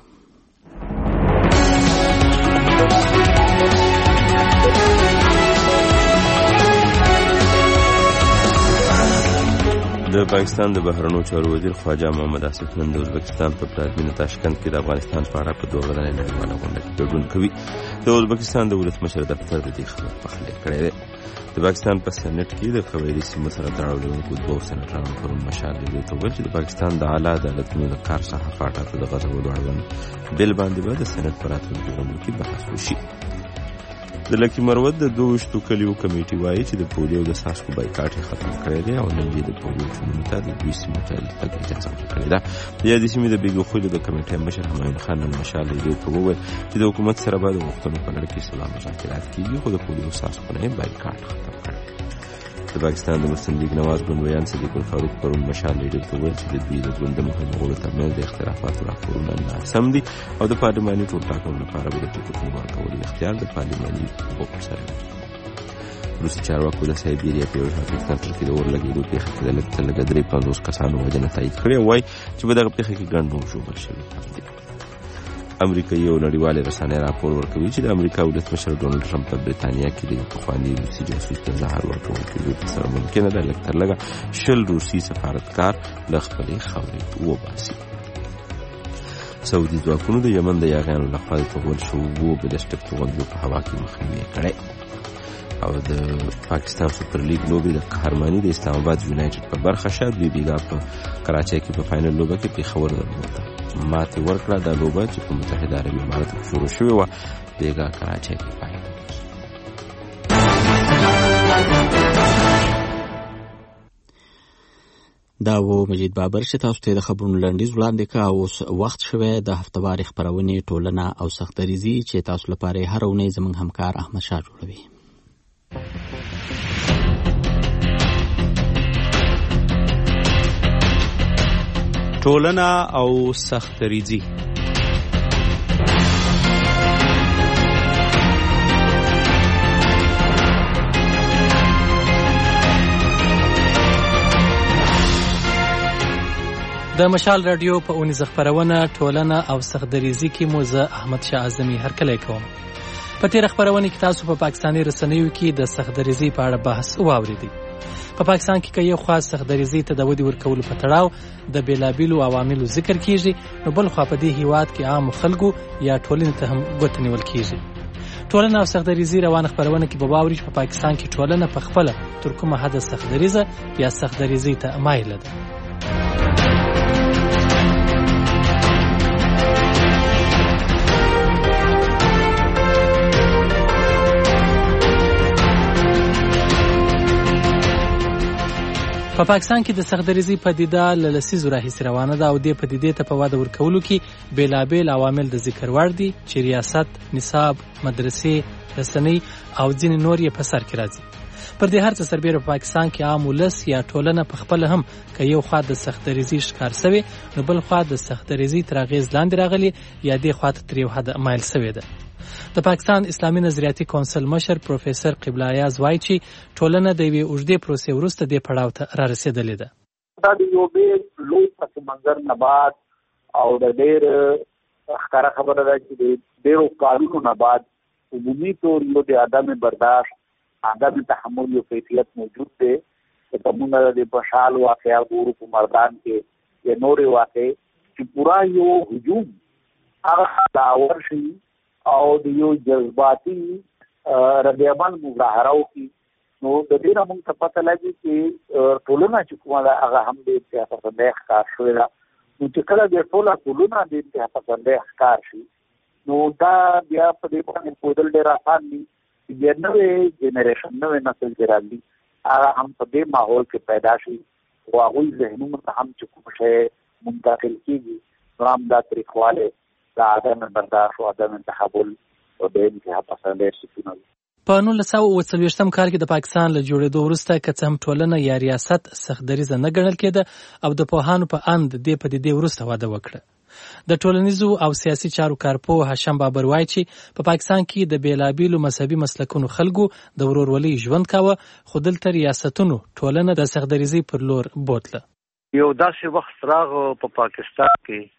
د پاکستان د بهرنیو چارو وزیر خواجه محمد آصف نن د ازبکستان په پلازمینه تاشکند کې د افغانستان په اړه په دوه ورځنۍ نړیواله غونډه کې ګډون کوي. د ازبکستان د ولسمشر دفتر د دې خبر پخلی کړی دی. د پاکستان په سېنات کې د قبایلي سیمو سره تړاو لرونکو دوه سېنټرانو پرون مشال ریډیو ته وویل چې د پاکستان د اعلی عدالتونو د کار څخه فاټاته د غځولو اړوند بل باندې به د سېنات په راتلونکي غونډه کې بحث وشي. د لکي مروت د دوه ویشتو کلیو کمیټي وایي چې د پولیو د څاڅکو بایکاټ یې ختم کړی دی او نن یې د پولیو ټولنې ته د دوی سیمو ته د تګ اجازه ورکړې ده. د یادې سیمې د بیګو خولو د کمیټې مشر همایون خان نن مشال ریډیو ته وویل چې د حکومت سره به د غوښتنو په لړ کې سلا مذاکرات کېږي، خو د پولیو څاڅکو نه یې بایکاټ ختم کړی. د پاکستان د مسلم لیگ نواز ګوند ویان صدیق الفاروق پرون مشال ریډیو ته وویل چې د دوی د ګوند د مهمو غړو ترمنځ د اختلافاتو راپورونه ناسم دي او د پارلماني ټولټاکنو لپاره به د ټکټونو ورکولو اختیار د پارلماني حقوقو پر سر وي. روسي چارواکو د سایبیریا په یو شاپینګ سنټر کې د اورلګېدو پېښه کې د لږ څه لږه درې پنځوس کسانو وژنه تایید کړې او وایي چې په دغه پېښه کې ګڼ نور ژوبل شوي دي. امریکایي او نړیوالې رسنۍ راپور ورکوي چې د امریکا ولسمشر ډونالډ ټرمپ په بریتانیا کې د پخواني روسي جاسوس ته زهر ورکول کېدو په سره ممکنه ده لږ تر لږه شل روسي سفارتکار له خپلې خاورې وباسي. سعودي ځواکونو د یمن د یاغیانو لخوا د توغول شویو بالسټیک توغندیو په هوا کې مخنیوی کړی. او د پاکستان سوپر لیګ لوبې د قهرماني د اسلام آباد یونایټډ په برخه شاد وی بیګا په کراچۍ کې په فاینل لوبه کې پېښور درلوده ماتې ورکړه. دا لوبه چې په متحده عربي اماراتو کې شروع شوې وه بیګا کراچۍ کې پای دا و مجید بابر چې تاسو ته د خبرونو لنډیز وړاندې کا. اوس وخت شوی د هفتواري خپرونې ټولنه او سختدریزي چې تاسو لپاره هر اونۍ زموږ همکار احمد شاه جوړوي. ټولنه او سختدریزي. د مشال رادیو په اونیزه خبرونه ټولنه او سختدریزي کې مو زه احمد شاه اعظمي هرکلی کوم. په تیر خبرونه کې تاسو په پاکستاني رسنیو کې د سختدریزي په اړه بحث واوریدئ. په پاکستان کې که یو خاص سختدریزي ته د ودې ورکولو په تړاو د بیلابیلو عواملو ذکر کیږي، نو بل خوا په دې هیواد کې عام خلکو یا ټولنې ته هم ګوته نیول کیږي. ټولنه او سختدریزي روانه خبرونه کې به واورئ چې په پاکستان کې ټولنه په خپله تر کومه حده سختدریزه یا سختدریزي ته مایله ده. په پاکستان کې د سختدریزي پدیده له لسیزو راهیسې روانه ده او دې پدیدې ته په وده ورکولو کې بیلابیل عوامل د ذکر وړ دي چې ریاست، نصاب، مدرسې، رسنۍ او ځینې نور یې په سر کې راځي. پر دې هر څه سربیره په پاکستان کې عام ولس یا ټولنه په خپله هم که یو خوا د سختدریزي ښکار سوې، نو بل خوا د سختدریزي تر اغېز لاندې راغلي یا دې خوا ته تر یو حده مایل سوې ده. د پاکستان اسلامي نظریاتي کونسل مشر پروفیسر قبله ایاز وایي چې ټولنه د یوې اوږدې پروسې وروسته دې پړاو ته را رسېدلې ده. دا د یو ډېر لوی پس منظر نه بعد او د ډېر ښکاره خبره ده چې د ډېرو کالونو نه بعد عمومي طور یو د عدم برداشت، عدم تحمل یو کیفیت موجود دی. که موږ د مشال واقعه ګورو په مردان کې یا نورې واقعې چې پورا یو هجوم هغه داور شي او د یو جذباتي رد عمل مظاهره وکړي، نو د دې نه موږ ته پته لګي چې ټولنه چې کومه ده هغه هم د انتها پسندۍ ښکار شوې ده. نو چې کله د ټوله ټولنه د انتها پسندۍ ښکار شي، نو دا بیا په دې باندې پودل ډیر آسان دي چې نوې جنریشن نوې نسل چې راځي هغه هم په دې ماحول کې پیدا شي او هغوی ذهنونه ته هم چې کوم شی منتقل کېږي نو هم دا تریخوالی د عدم برداشت او عدم تحمل او د انتها پسندۍ سکونه وي. په نولس سوه اوه څلوېښتم کال کې د پاکستان له جوړېدو وروسته که څه هم ټولنه یا ریاست سخت دریځه نه ګڼل کېده او د پوهانو په اند دې پدیدې وروسته واده وکړه. د ټولنیزو او سیاسي چارو کارپوه هاشم بابر وایي چې په پاکستان کې د بېلابېلو مذهبي مسلکونو خلکو د ورورولۍ ژوند کاوه، خو دلته ریاستونو ټولنه د سخت دریځۍ پر لور بوتله. یو داسې وخت راغو په پاکستان کې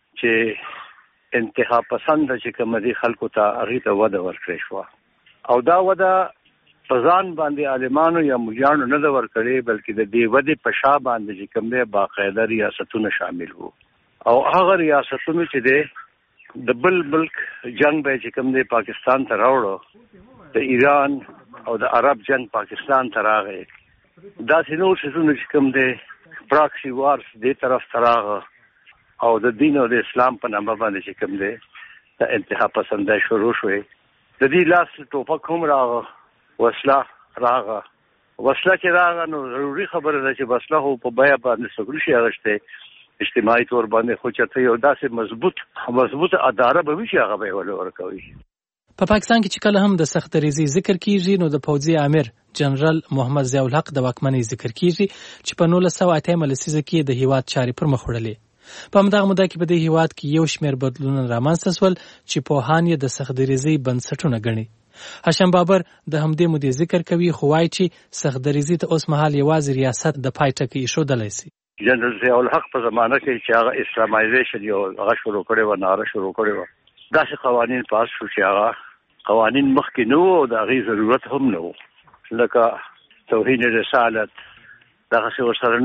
چې انتها پسند چې کوم دي خلکو ته هغې ته وده ورکړې شوه او دا وده په ځان باندې عالمانو یا مجانو نه ده ورکړې، بلکې د دې ودې په شا باندې چې کوم دی باقاعده ریاستونه شامل وو او هغه ریاستونو چې دی د بل ملک جنگ به چې کوم دی پاکستان ته راوړو، د ایران او د عرب جنگ پاکستان ته راغی، داسې نور څیزونه چې کوم دی پراکسي وارس دې طرف ته راغه او د دین او د اسلام په نامه باندې چې کوم دی د انتها پسندۍ شروع شوې. د دې لاس ټوپک هم راغه، وسله راغه، وسله چې راغه نو ضروري خبره ده چې وسله خو په بیه باندې څوک نشي اخیستی اجتماعي طور باندې، خو چېرته یو داسې مضبوط مضبوط اداره به وي چې هغه به یې ولې ورکوي. په پاکستان کې چې کله هم د سخت دریځۍ ذکر کیږي نو د پوځي امیر جنرال محمد ضیاء الحق د واکمنۍ ذکر کیږي چې په نولس سوه اتیا لسیزه کې د هیواد چارې پر مخ وړلې. په همدغه موده کې په دې هیواد کې یو شمېر بدلونونه رامنځته شول چې پوهان یې د سخت دریځۍ بنسټونه ګڼي. هاشم بابر د همدې مودې ذکر کوي، خو وایي چې سخت دریځۍ ته اوس مهال یوازې ریاست د پای ټکی ایښودلی شي. جنرال ضیاء الحق په زمانه کې چې هغه اسلامایزیشن یو هغه شروع کړی و، ناره شروع کړی و، داسې قوانین پاس شو چې هغه قوانین مخکې نه وو او د هغې ضرورت هم نه وو، لکه توهین رسالت، دغسې ورسره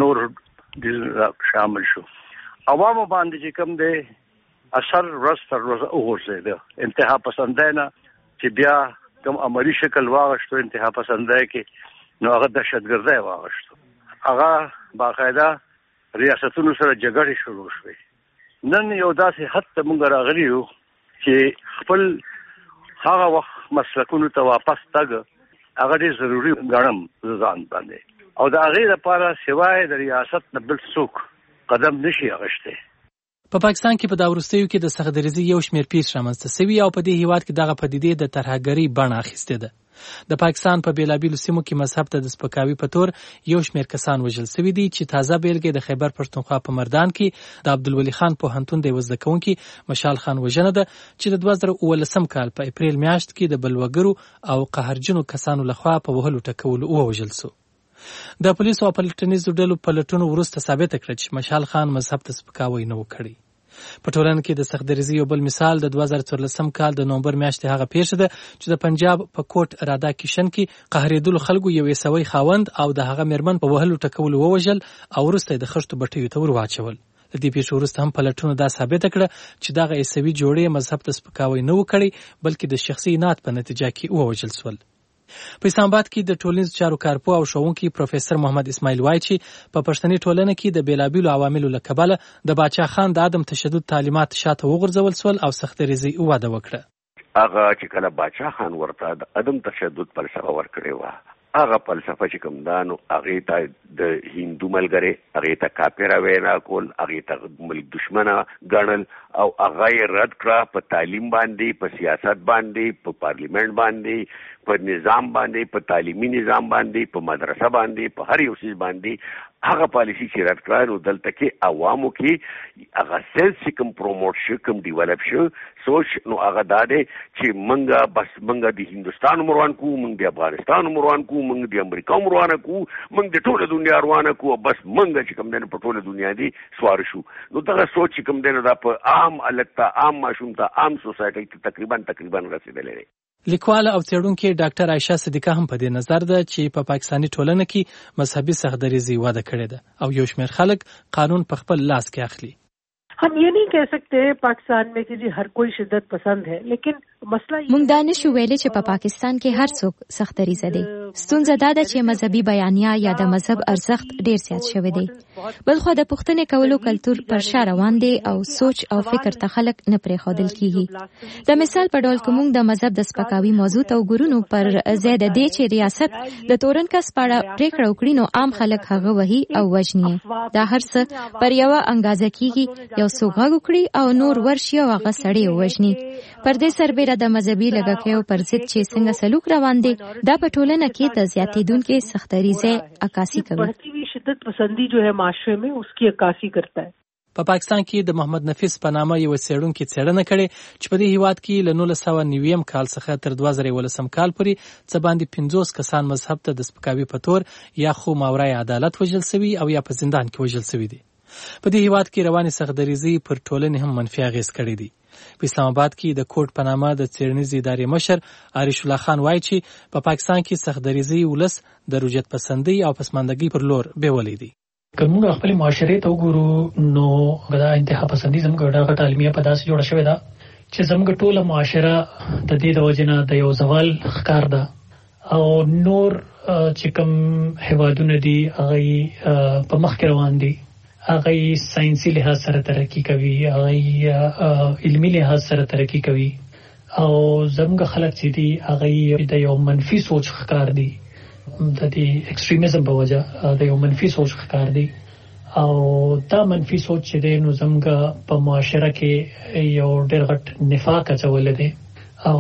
نور شامل شو. عوامو باندې چې کوم دی اثر ورځ تر ورځه وغورځېده انتها پسندۍ نه، چې بیا کوم عملي شکل واغشتو انتها پسندۍ کې نو هغه دهشتګردۍ واغشتو، هغه باقاعده ریاستونو سره جګړې شروع شوې. نن یو داسې حد ته موږ راغلي یو چې خپل هغه وخت مسلکونو ته واپس تګ هغه ډېر ضروري ګڼم ځان باندې، او د هغې لپاره سوای د ریاست نه بل څوک قدم نشي اغشته. په پاکستان کې په دا وروستیو کې د سخت دریځۍ یو شمېر پیښې رامنځته سوي او په دې هیواد کې دغه پدیدې د ترهګرۍ بڼه اخیستې ده. د پاکستان په بېلابېلو سیمو کې مذهب ته د سپکاوي په تور یو شمېر کسان وژل سوي دي، چې تازه بېلګه د خیبر پښتونخوا په مردان کې د عبدالولي خان پوهنتون د یوه زده کوونکي مشال خان وژنه ده، چې د دوه زره اوولسم کال په اپریل میاشت کې د بلوګرو او قهرجنو کسانو لخوا په وهلو ټکولو ووژل سو. د پولیسو او پلټنیزو ډلو پلټنو وروسته ثابته کړه چې مشال خان مذهب ته سپکاوی نه و کړی. په ټولنه کې د سخت دریځۍ یو بل مثال د دوه زره څوارلسم کال د نومبر میاشتې هغه پیښه ده چې د پنجاب په کوټ رادا کشن کې قهرېدلو خلکو یو عیسوي خاوند او د هغه میرمن په وهلو ټکولو ووژل او وروسته د خښتو بټیو ته ور واچول. د دې پیښې وروسته هم پلټنو دا ثابته کړه چې دغه عیسوي جوړې مذهب ته سپکاوی نه و کړی، بلکې د شخصي انات په نتیجه کې ووژل شول. په اسلام آباد کې د ټولنیزو چارو کارپوه او ښوونکی پروفیسر محمد اسماعیل وایي چې په پښتني ټولنه کې د بېلابېلو عواملو له کبله د باچا خان د عدم تشدد تعلیمات شاته وغورځول شول او سخت دریځۍ وده وکړه. هغه چې کله باچا خان ورته د عدم تشدد فلسفه ورکړې وه، هغه فلسفه چې کوم دا نو هغې ته د هندو ملګرې هغې ته کافره وینا کول، هغې ته ملک دشمنه ګڼل او هغه یې رد کړه په تعلیم باندې، په سیاست باندې، په پارلیمنت باندې، په نظام باندې، په تعلیمي نظام باندې، په مدرسه باندې، په هر یو څیز باندې هغه پالیسی چې رد کړه. نو دلته کې عوامو کې هغه سنس چې کوم پروموټ شو، کوم ډیولپ شو سوچ، نو هغه دا دی چې موږ بس موږ د هندوستان عمر روان کوو، موږ د افغانستان عمر روان کوو، موږ د امریکا عمر روان کوو، موږ د ټوله دنیا روان کوو، بس موږ چې کوم دی په ټوله دنیا دی سوار شو. نو دغه سوچ چې کوم دی نو دا په عام الک ته، عام ماشوم ته، عام سوسایټي ته تقریبا تقریبا رسېدلی دی. لیکواله او څېړونکې ډاکټر عایشه صدیقه هم په دې نظر ده چې په پاکستاني ټولنه کې مذهبي سخت دریځۍ وده کړې ده او یو شمېر خلک قانون په خپل لاس کې اخلي. हम ये नहीं कह सकते पाकिस्तान में कि जी हर कोई शिद्दत पसंद है, लेकिन موږ دا نشو ویلي چې په پا پاکستان کې هر څوک سخت دریځه دی. ستونزه دا ده چې مذهبي بیانیه یا د مذهب ارزښت ډیر زیات شوی دی. بلخو د پوښتنې کولو کلتور پر شا روان دی او سوچ او فکر ته خلک نه پرېښودل کیږي. د مثال په ډول کوم د مذهب د سپکاوي موضوع ته وګورو پر ځای د دې چې ریاست د تورن کس پاړه پریکړه وکړي نو عام خلک هغه وهي او وژني. دا هر څه پر یو انګازه کیږي، یو څوک غږ وکړي او نور ورشي او هغه سړی وژني. پر دې سربېره د مذهبي لږکیو پر ضد چې څنګه سلوک روان دی دا په ټولنه کې د زیاتېدونکې سختدریځۍ عکاسي کوي. شدت پسندی جو ہے معاشرے میں اس کی عکاسی کرتا ہے. په پا پاکستان کې د محمد نفیس په نامه یو څېړونکي څېړنه کړې چې په دې هیواد کې له نولس سوه نوي کال څخه تر دوه زره یولسم کال پورې څه باندې پنځوس کسان مذهب ته د سپکاوي په تور یا خو ماورای عدالت وژل سوي او یا په زندان کې وژل سوي دي. په دې هیواد کې روانې سختدریځۍ پر ټولنې هم منفي اغېز کړی دی. په اسلام آباد کې د کوټ په نامه د څېړنیزې ادارې مشر عارش الله خان وایي چې په پاکستان کې سختدریځۍ ولس د رجعت پسندۍ او پسماندګۍ پر لور بیولې دي. که موږ خپل معاشرې ته وګورو نو دا انتها پسندي زموږ ډېره غټه المیه په داسې جوړه شوې ده چې زموږ ټوله معاشره د دې د وجې نه د یو زوال ښکار ده او نور چې کوم هیوادونه دي هغه په مخ کې روان دي، هغه ساينسي لحاظ سره ترقی کوي، هغه علمي لحاظ سره ترقی کوي او زموږ خلک چې دي هغه د یو منفي سوچ ښکار دي، د دې ایکستریمزم په وجه د یو منفي سوچ ښکار دي او دا منفي سوچ چې دی نو زموږ په معاشره کې یو ډېر غټ نفاق اچولی دی او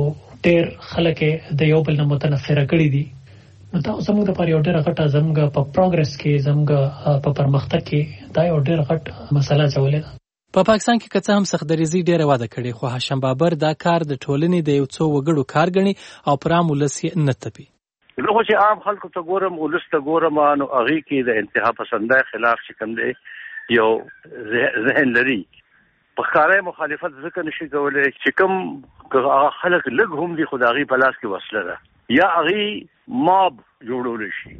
ډېر خلک د یو بل نه متنفره کړي دي. نو دا زموږ لپاره یو ډېره غټه زموږ په پروګرس کې زموږ په پرمختګ کې دا یو ډېر غټ مسله اچولې ده. په پاکستان کې که څه هم سختدریځۍ ډېره وده کړې خو هاشم بابر دا کار د ټولنې د یو څو وګړو کار ګڼي او پر عام ولس یې نه تپي. نو خو چې عام خلکو ته ګورم ولس ته ګورم نو هغې کې د انتها پسندۍ خلاف چې کوم دی یو ذهن لري په ښکاره مخالفت ځکه نشي کولی چې کوم هغه خلک لږ هم دي خو د هغې په لاس کې وسله ده یا هغې ماب جوړولی شي.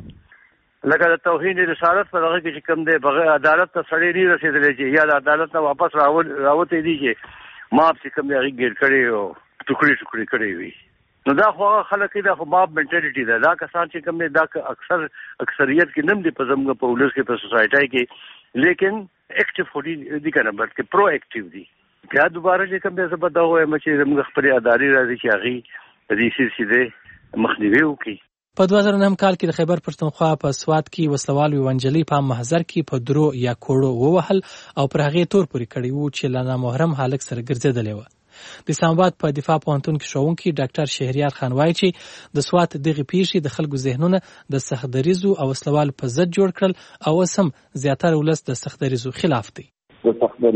لکه د توهین رسالت په دغه کې چې کوم دی بغیر عدالت ته سړی نه رسېدلی چې یا د عدالت نه واپس راوتی دي چې ماب چې کوم دی هغې ګیر کړی او ټوکړې ټوکړې کړی وي. نو دا خو هغه خلک دا خو ماب منټالټي ده. دا کسان چې کوم دی دا اکثر اکثریت کې نه دي په زموږ په ولس کې په سوسایټۍ کې لیکن ایکټیو خو دي که نه بلکې پرو ایکټیو دي. بیا دوباره چې کوم دی زه به دا وایم چې زموږ خپلې ادارې راځي چې هغې په دې سلسلې مخنیوي وکړي. په دوه زره نهم کال کې د خیبر پښتونخوا په سوات کې وسلوال یوه نجلۍ په محضر کې په درو یا کوړو ووهل او پر هغې تور پورې کړی و چې له نامحرم هلک سره ګرځېدلې وه. د اسلام آباد په دفاع پوهنتون کې ښوونکي ډاکټر شهریار خان وایي چې د سوات دغې پیښې د خلکو ذهنونه د سختدریځو او وسلوالو په ضد جوړ کړل او اوس هم زیاتره ولس د سختدریځو خلاف دی. د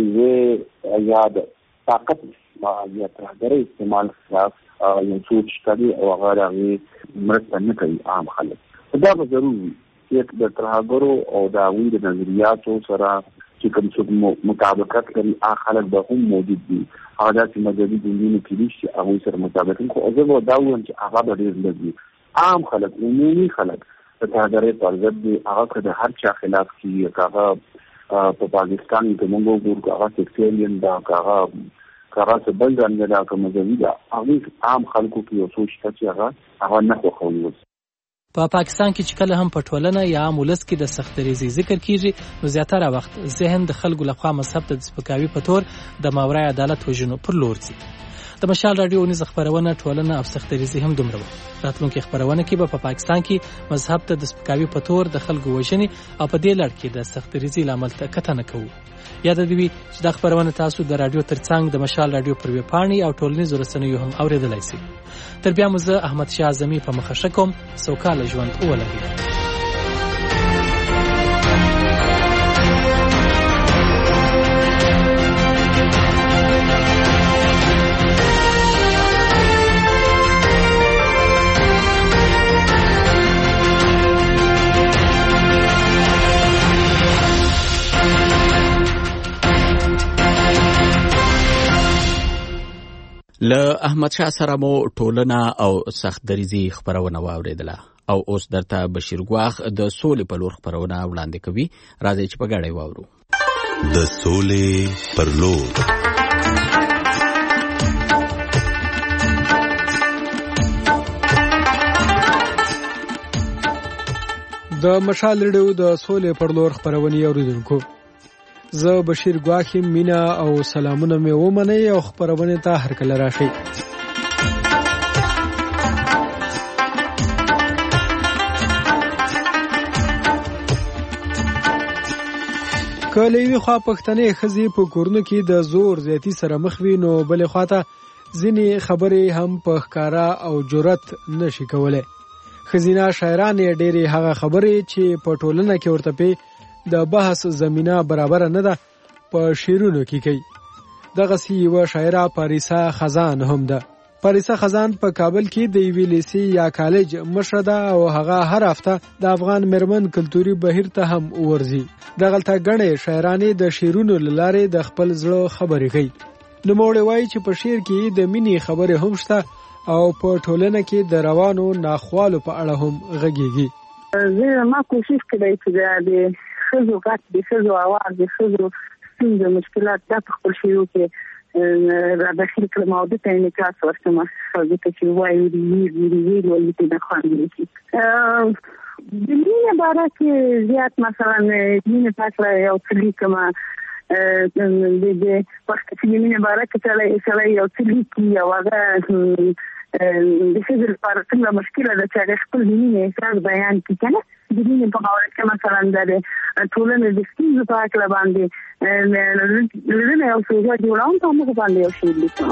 سختدریځۍ یا د طاقت یا ترهګرۍ استعمال خلاف یو سوچ کوي او هغه هغې مرسته نه کوي عام خلک. دا به ضرور وي چې د ترهګرو او د هغوی د نظریاتو سره چې کوم څوک مطابقت کوي هغه خلک به هم موجود دي. هغه داسې مذهبي ګوندونه کېدای شي چې هغوی سره مطابقت خو زه به دا ووایم چې هغه به ډېر لږ وي. عام خلک عمومي خلک د ترهګرۍ پر ضد دي. هغه که د هر چا خلاف کېږي که هغه په پاکستان کې موږ وګورو که هغه سیکسیلین ده که هغه کاغه څه بل رنګ ده که مذهبي ده هغې عام خلکو کې یو څو شته چې هغه هغه نه خوښوي. په پاکستان کې چې کله هم په ټولنه یا عام ولس کې د سختدریځۍ ذکر کیږي نو زیاتره وخت ذهن د خلکو لخوا مذهب ته د سپکاوي په تور د ماورای عدالت وژنو پر لور ځي. د مشال راډیو اونیزه خپرونه ټولنه او سختدریځۍ هم دومره وه. راتلونکې خپرونه کې به په پاکستان کې مذهب ته د سپکاوي په تور د خلکو وژنې او په دې لړ کې د سختدریځۍ لامل ته کتنه کوو. یاد دې وي چې دا خپرونه تاسو د راډیو ترڅنګ د مشال راډیو پر ویبپاڼې او ټولنیزو رسنیو هم اورېدلی شئ. تر بیا مو زه احمد شاه اعظمي په مخه ښه کوم. سوکاله ژوند ولرئ. له احمد شاه سره مو ټولنه او سختدریځۍ خپرونه واورېدله او اوس درته بشیر ګواخ د سولې په لور خپرونه وړاندې کوي. راځئ چې په ګډه یې واورو. د سولې پر لور. د مشال ریډیو د سولې پر لور خبرونه اوریدونکو زه بشیر ګواخی مینا او سلامونه مې ومنئ او خبرونه ته هر کله راشي. کله وی خوا پښتنې خزي په کورونو کې د زور زیاتی سره مخ وي نو بلې خواته ځینې خبرې هم په ښکارا او جرأت نشي کولای. خزینه شاعران ډېری هغه خبرې چې په ټولنه کې ورته په د بحث زمينه برابر نه ده په شعرونو کې کوي. دغه سی یو شاعره پاریسا خزان هم ده. پاریسا خزان په کابل کې د یوې لیسې یا کالج مشره ده او هغه هر هفته د افغان مرمن کلتوري بهیر ته هم ورځي. دغلته غنې شاعرانې د شعرونو لاره د خپل زړه خبرې کوي. نو موږ وایي چې په شعر کې د مینې خبرې هم شته او په ټولنه کې د روانو ناخوالو په اړه هم غږیږي. زه ما کوشش کړی چې د خزو غږ د خزو आवाज د خزو څنګه مشکلات د خپل شعر کې را داخل کړم او د تېنې کلاس ورسمه خو چې وایي دی دی دی ولې ته خاندي چې د مینې باره کې زیات مثلا مینې پاتره یو څه لیکمه د دې وخت چې مینې باره کې چې یو څه لیکي او هغه د څه لپاره څنګه مشکله ده چې هغه خپل مینې احساس بیان کړي کنه. د مینې په اړه کې مثلا د ټولنې د ستونزو په اړه باندې لږه یو څه جوړاون ته موږ باندې یو شی لیکو.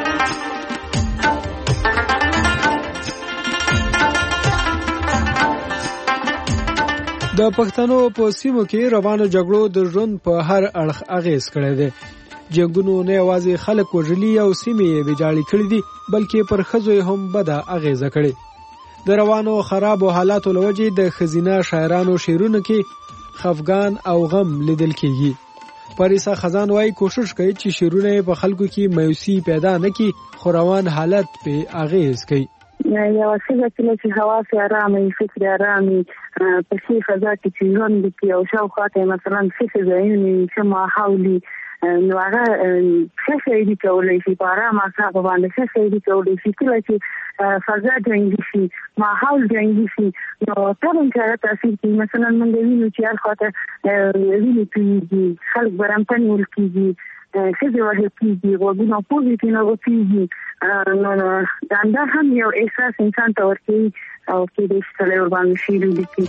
د پښتنو په سیمو کې روانو جګړو د ژوند په هر اړخ اغیز کړی دی. جنگونو نه یوازې خلک وژلي او سیمې ویجاړې کړې دي بلکې پر ښځو هم بده اغیزه کړې. د روانو خرابو حالاتو له وجې د ښځینه شاعرانو شعرونو کې خفګان او غم لیدل کېږي. پاریسا خزان وايي کوشش کوي چې شعرونه په خلکو کې مایوسي پیدا نه کړي خو روان حالت په اغیز کوي. یو څه چې هوا سي آرامه فکر آرامي په شي فضا کې چې ژوند کې او شاوخواته مثلا فکر ځایونه چې ما حولي نو هغه څه شي دي کولای شي په آرامه سره باندې څه شي دي کولای شي چې فضا جوړیږي شي ماحول جوړیږي شي نو ترڅو چې تاسو کې مثلا موږ وینو چې هغه ویني چې خلک برامپني ولکېږي څه دی وایي چې وګونو پوزیټیو نو وکړي نو دا هم یو احساس انسان ته ورکوي او کې د څلور ور باندې شي لیکي.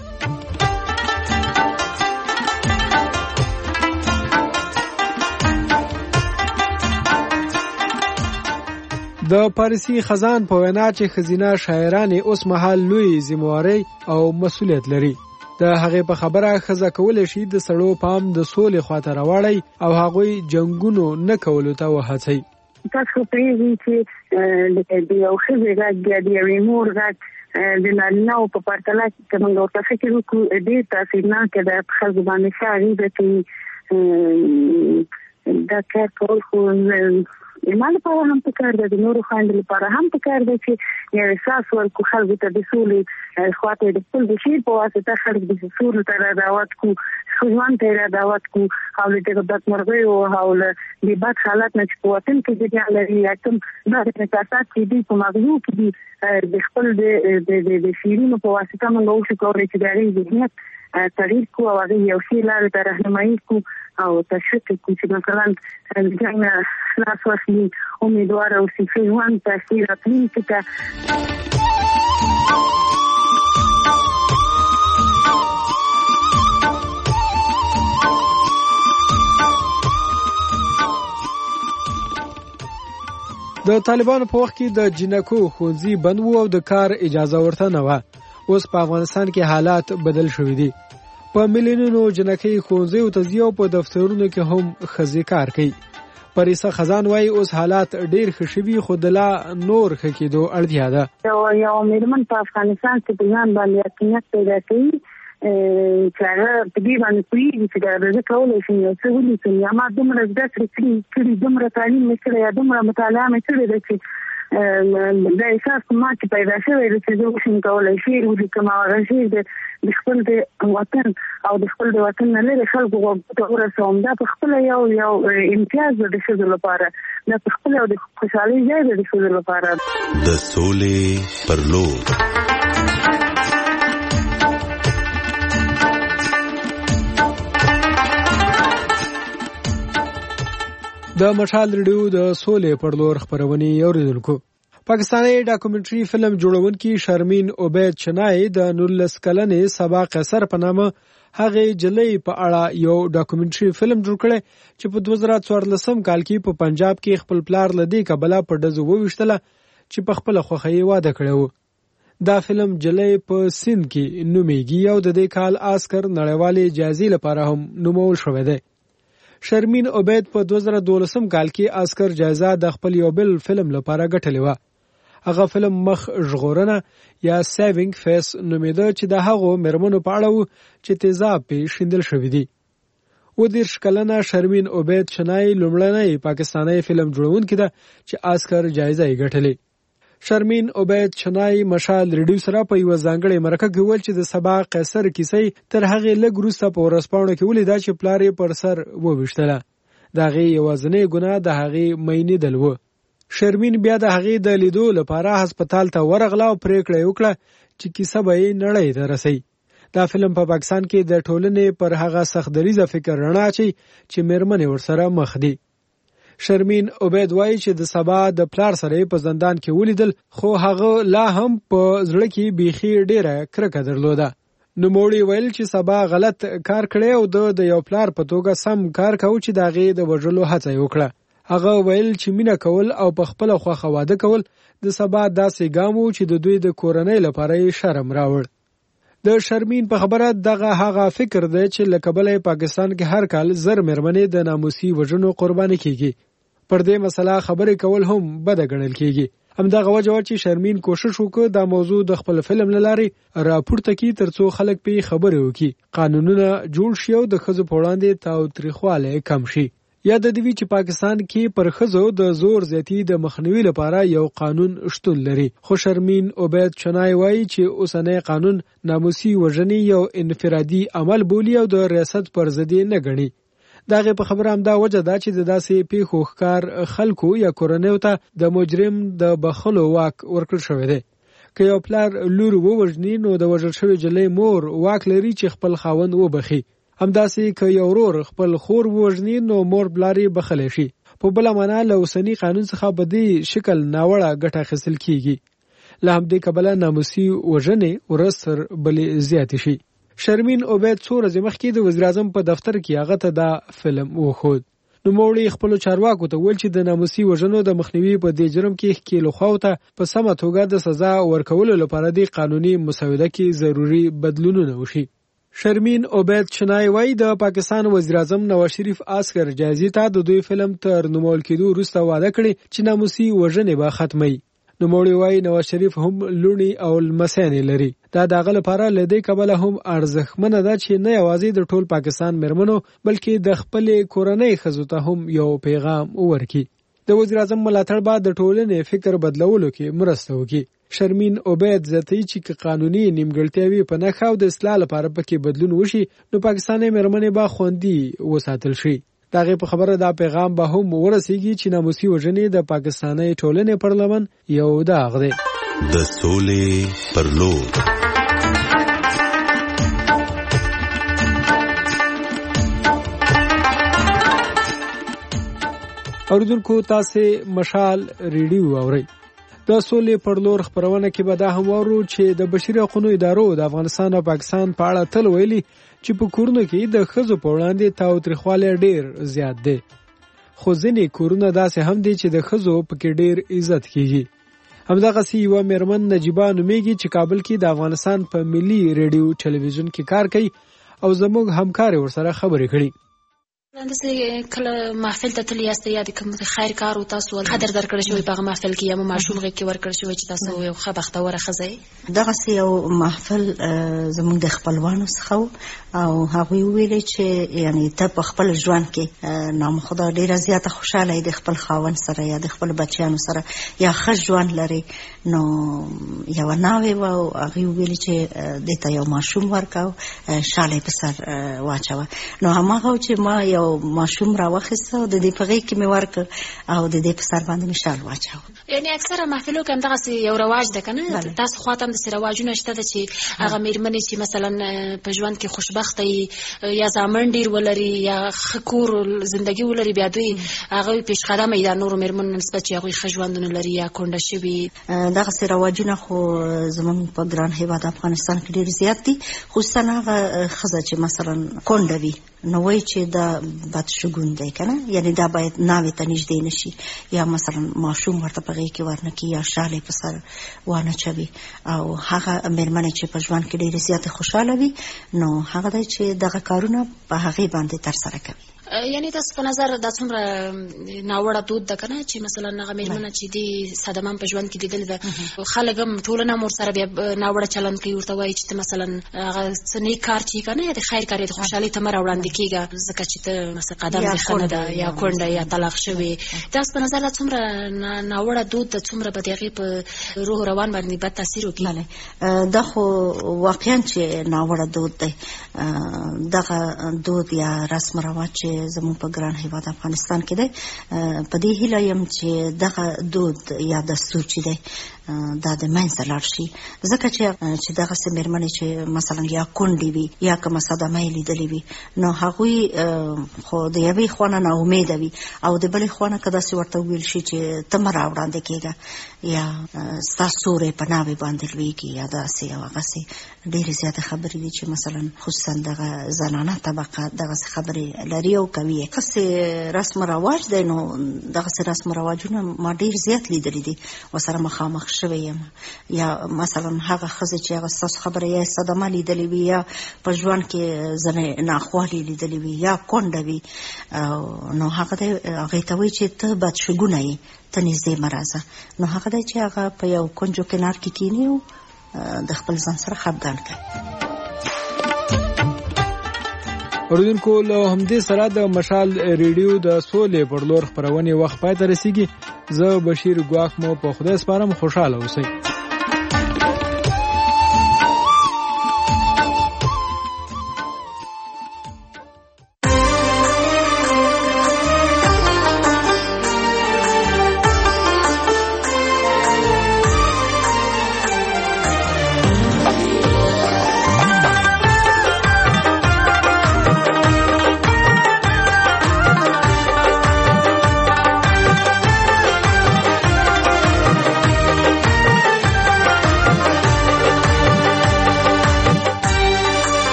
د پاریسی خزان په وینا چې خزینه شاعران اوس مهال لوی ذمہواری او مسؤلیت لري. د هغه په خبره خزه کول شي د سړو پام د سولې خاطر راوړی او هغه جنگونو نه کولو ته وهڅي. تاسو په دې چې د یو خزه راځي د یو مور راځي د نارینه په پرتله کې موږ ورته فکر وکړو دې تاسو نه کې د خزه باندې شاعري د چې دا کار کول خو ایمان په هم پکار ده د نورو خاندل لپاره هم پکار ده چې یو احساس ورکو خلکو ته د سولې خواته د خپل د شي په واسطه خلک د سولې ته دعوت کو ځوان ته دعوت کو او د دغه مرغۍ او حواله د بد حالت نه چې وطن کې د لري یاتم د احساسات چې د مغزو کې د خپل د د شیرینو په واسطه موږ وشو کولای چې د ذهنیت تغییر کو او هغه یو شی لاره ته راهنمایي کو او تشویق کو چې مثلا څنګه خلاص واخلي امیدوار او سیفوان تاثیر اپلین کته. د طالبانو په وخت کې د جنکو ښوونځي بند وو او د کار اجازه ورته نه وه. اوس په افغانستان کې حالات بدل شوي دي. په میلیونونو جنکۍ ښوونځیو ته ځي او په دفترونو کې هم ښځې کار کوي. پاریسا خزان وايي اوس حالات ډېر ښه شوي خو د لا نور ښه کېدو اړتیا ده. یو میرمن په افغانستان کې په ځان باندې یقینیت پیدا کوي چې هغه په دې باندې پوهېږي چې دا زه کولی شم یو څه ولیکم یا ما دومره زده کړې کړي دومره تعلیم مې کړی یا دومره مطالعه مې کړې ده چې دا احساس ما کې پیدا شوی دی چې زه وشم کولی شعر ولیکم او هغه شعر د خپل د وطن او د خپل د وطن نه لرې خلکو غوږو ته ورسوم. دا په خپله یو یو امتیاز ده د ښځو لپاره، دا په خپله یو د خوشحالۍ ځای ده د ښځو لپاره. د سولې پر لور د مشال ریډیو د سولې پر لور خبرونه اوریدونکو. پاکستاني ډاکومنټري فلم جوړونکي شرمین عبید چنای د نولس کلنې سبا قیصر په نامه هغه جلې په اړه یو ډاکومنټري فلم جوړ کړی چې په دوه زره څوارلسم کال کې په پنجاب کې خپل پلار لدی کبلا په دزو وويشتله چې په خپل خوخه واده کړو. دا فلم جلې په سند کې نومیږي او د دې کال آسکر نړیوالې جایزې لپاره هم نومول شوې ده. شرمین عبید په دوه زره دولسم کال کې آسکر جایزه د خپل یو بل فلم لپاره ګټلې و. هغه فلم مخ ژغورنه یا سیوینګ فیس نومیده چې د هغو مرمنو په اړه و چې تیزاب په شیندل شوی دی. و دیرش کلنه شرمین عبید چنای لومړنی پاکستانی فلم جوړونکې ده چې آسکر جایزه یې ګټلې. شرمین عبید چنای مشال ریډیو سره په یو ځانګړي مرکه کې ویل چې د سبا قیصر کیسې تر هغه لږ وروسته په ورځپاڼو کې ولیدا چې پلار یې پر سر وويشتله. د هغې یوازینۍ ګناه د هغې مینې دل و. شرمین بیا د هغې د لیدو لپاره هسپتال ته ورغله او پریکړه یې وکړه چې کیسه به یې نړۍ ته رسوي. دا فلم په پاکستان کې د ټولنې پر هغه سخت دریزه فکر رڼا اچوي چې میرمنې ورسره مخ دي. شرمین عبید وایي چې د سبا د پلار سره په زندان کې ولیدل خو هغه لا هم په زړه کې بیخي ډیره کرکه درلوده. نوموړي ویل چې سبا غلط کار کړی او د یو پلار په توګه سم کار کاوه چې د هغې د وژلو هڅه یې وکړه. هغه ویل چې مینه کول او په خپله خوښه واده کول د سبا داسې ګام و چې د دوی د کورنۍ لپاره یې شرم راوړ. د شرمین په خبره دغه هغه فکر دی چې له کبله پاکستان کې هر کال زر میرمنې د ناموسي وژنو قرباني کیږي. پر دې مسله خبرې کول هم بده ګڼل کیږي. همدغه وجه چې شرمین کوشش وکړ دا موضوع د خپل فلم له لارې راپورته کړي ترڅو خلک پې خبرې وکړي، قانونونه جوړ شي او د ښځو په وړاندې تاوتریخوالی کم شي. یاد دی چې پاکستان کې پر ښځو د زور زیاتی د مخنیوي لپاره یو قانون شتون لري. خو شرمین عبید چنای وایي چې اوسنی قانون ناموسي وژنې یو انفرادي عمل بولي او د ریاست پر ضد نه ګڼي. دغه په خبره هم دا وجه ده چې د داسې پیښو ښکار خلکو یا کورنیو ته د مجرم د بخښلو واک ورکړل شوی دی. که یو پلار لور ووژني نو د وژل شوې جلۍ مور واک لري چې خپل خاوند وبخي. همداسې که یو ورور خپل خور ووژني نو مور پلار یې بخښلی شي. په بله معنا له اوسني قانون څخه په دې شکل ناوړه ګټه اخیستل کیږي. له همدې کبله ناموسي وژنې ورځ تر بلې زیاتې شي. شرمین عبید څو ورځې مخکې د وزیراعظم په دفتر کې هغه ته دا فلم وښود. نوموړي خپلو چارواکو ته ویل چې د ناموسي وژنو د مخنیوي په دې جرم کې ښکېلو خواو ته په سمه توګه د سزا ورکولو لپاره د قانوني مسوده کې ضروري بدلونونه وشي. شرمین عبید چنای وایي د پاکستان وزیراعظم نواز شریف آسکر جایزې ته د دوی فلم تر نومول کېدو وروسته واده کړی چې ناموسي وژنې به ختموي. نوموړي وایي نواز شریف هم لوڼي او لمسیانې لري. دا د هغه لپاره له دې کبله هم ارزښتمنه ده چې نه یوازې د ټول پاکستان میرمنو بلکې د خپلې کورنۍ ښځو ته هم یو پیغام ورکړي. د وزیراعظم ملاتړ به د ټولنې فکر بدلولو کې مرسته وکړي. شرمین عبید زیاتوي چې قانوني نیمګړتیاوې په نښه او د اصلاح لپاره پکې بدلون وشي نو پاکستاني میرمنې به خوندي وساتل شي. دغه په خبره دا پیغام به هم ورسیږي چې ناموسي وژنې د پاکستاني ټولنې پر لمن یو داغ دی. د سولې پر لور اوریدونکو تاسو مشال ریډیو اورئ. د سولې پر لور خبرونه کې به دا هم وورو چې د بشري حقوقو ادارو د افغانستان او پاکستان په اړه تل ویلي چې په کورونو کې د ښځو په وړاندې تاوتریخوالی ډیر زیات دی. خو ځینې کورونه داسې هم دي چې د ښځو پکې ډیر عزت کیږي. همدغسې یوه میرمن نجیبه نومیږي چې کابل کې د افغانستان په ملي ریډیو ټلویزیون کې کار کوي او زموږ همکار ورسره خبرې کړي. اندازه کله محفل ته تللی یاست یا د کوم خیر کار او تاسو قدر درکړی شوی په محفل کې یا معشوق کې ورکړی شوی چې تاسو یو ښه بختوره ښځه یې؟ دغسې یو محفل زموږ د خپلوانو څخه او هغوی وویلې چې یعنی ته په خپل ژوند کې نامخدا ډېره زیاته خوشحاله یې د خپل خاوند سره یا د خپل بچیانو سره یا ښه ژوند لري. نو یوه ناوې وه او هغوی وویلې چې دې ته یو ماشوم ورکړه او شاله یې په سر واچوه. نو هماغه چې ما یو یو ماشوم راوخیسته او د دې په غېږ کې مې ورکړ او د دې په سر باندې مې شال واچاوه. یعنې اکثره محفلو کې همدغسې یو رواج ده که نه؟ تاسو خواته هم داسې رواجونه شته ده چې هغه مېرمنې چې مثلا په ژوند کې خوشبخته وي یا زامن ډېر ولري یا ښه کور زندګي ولري، بیا دوی هغوی پیشقدمه وي د نورو مېرمنو نسبت چې هغوی ښه ژوندونه لري یا کونډه شوي. دغسې رواجونه خو زموږ په ګران هېواد افغانستان کې ډېر زیات دي، خصوصا هغه ښځه چې مثلا کونډه وي نو وایي چې دا بدشګون دی که نه، یعنې دا باید ناوې ته نږدې نه شي یا مثلا ماشوم ورته په غېږ کې ورنکړي یا شال یې په سر وانچوي. او هغه مېرمنې چې په ژوند کې ډېرې زیاتې خوشحاله وي نو هغه دی چې دغه کارونه په هغې باندې ترسره کوي. یعنې تاسو په نظر دا څومره ناوړه دود ده که نه چې مثلا هغه مېرمنه چې دې صدمه په ژوند کې لیدلې ده، خلک هم ټولنه هم ورسره بیا ناوړه چلند کوي، ورته وایي چې ته مثلا هغه څه نیک کار چې که نه یا د خیر کار یا د خوشحالۍ ته مه راوړاندې کېږه ځکه چې ته مثلا قدم دې ښه نه ده یا کونډه یا طلاق شوې. تاسو په نظر دا څومره ناوړه دود ده، څومره به د هغې په روح روان باندې بد تاثیر وکړي؟ دا خو واقعا چې ناوړه دود دی. دغه دود یا رسم رواج چې زموږ په ګران هېواد افغانستان کې دی، په دې هیله یم چې دغه دود یا دستور چې دی دا د منځه لاړ شي، ځکه چې چې دغسې مېرمنې چې مثلا یا کونډې وي یا کومه صدمه یې لیدلې وي نو هغوی خو د یوې خوا نه ناامیده وي او د بلې خوا نه که داسې ورته وویل شي چې ته مه راوړاندې کېږه یا ستا سوری په ناوې باندې لویږي یا داسې او هغسې ډېرې زیاتې خبرې دي چې مثلا خصوصا دغه زنانه طبقه دغسې خبرې لري او کوي. دغسې رسم رواج دی نو دغسې رسم رواجونه ما ډېر زیات لیدلي دي، ورسره مخامخ شوی یم. یا مثلا هغه ښځې چې هغه ستاسو خبره یا صدمه لیدلې وي یا په ژوند کې ځینې ناخوالې لیدلې وي یا کونډه وي نو هغه دی هغې ته وایي چې ته بدشګونه یې، ته نږدې مه راځه. نو هغه دی چې هغه په یو کونجو کنار کې کیني او د خپل ځان سره خپګان کوي. اوریدونکو له همدې سره د مشال ریډیو د سولې پر لور خپرونې وخت پای ته رسیږي. زه بشیر ګواښ مو په خدای سپارم، خوشحاله اوسئ.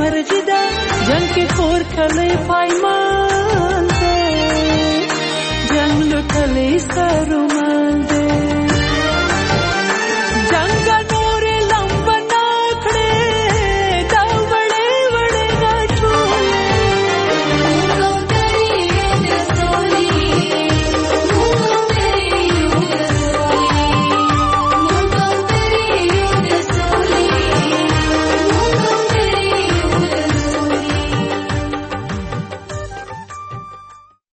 انرژي ده جنگ کې خور کله پایمان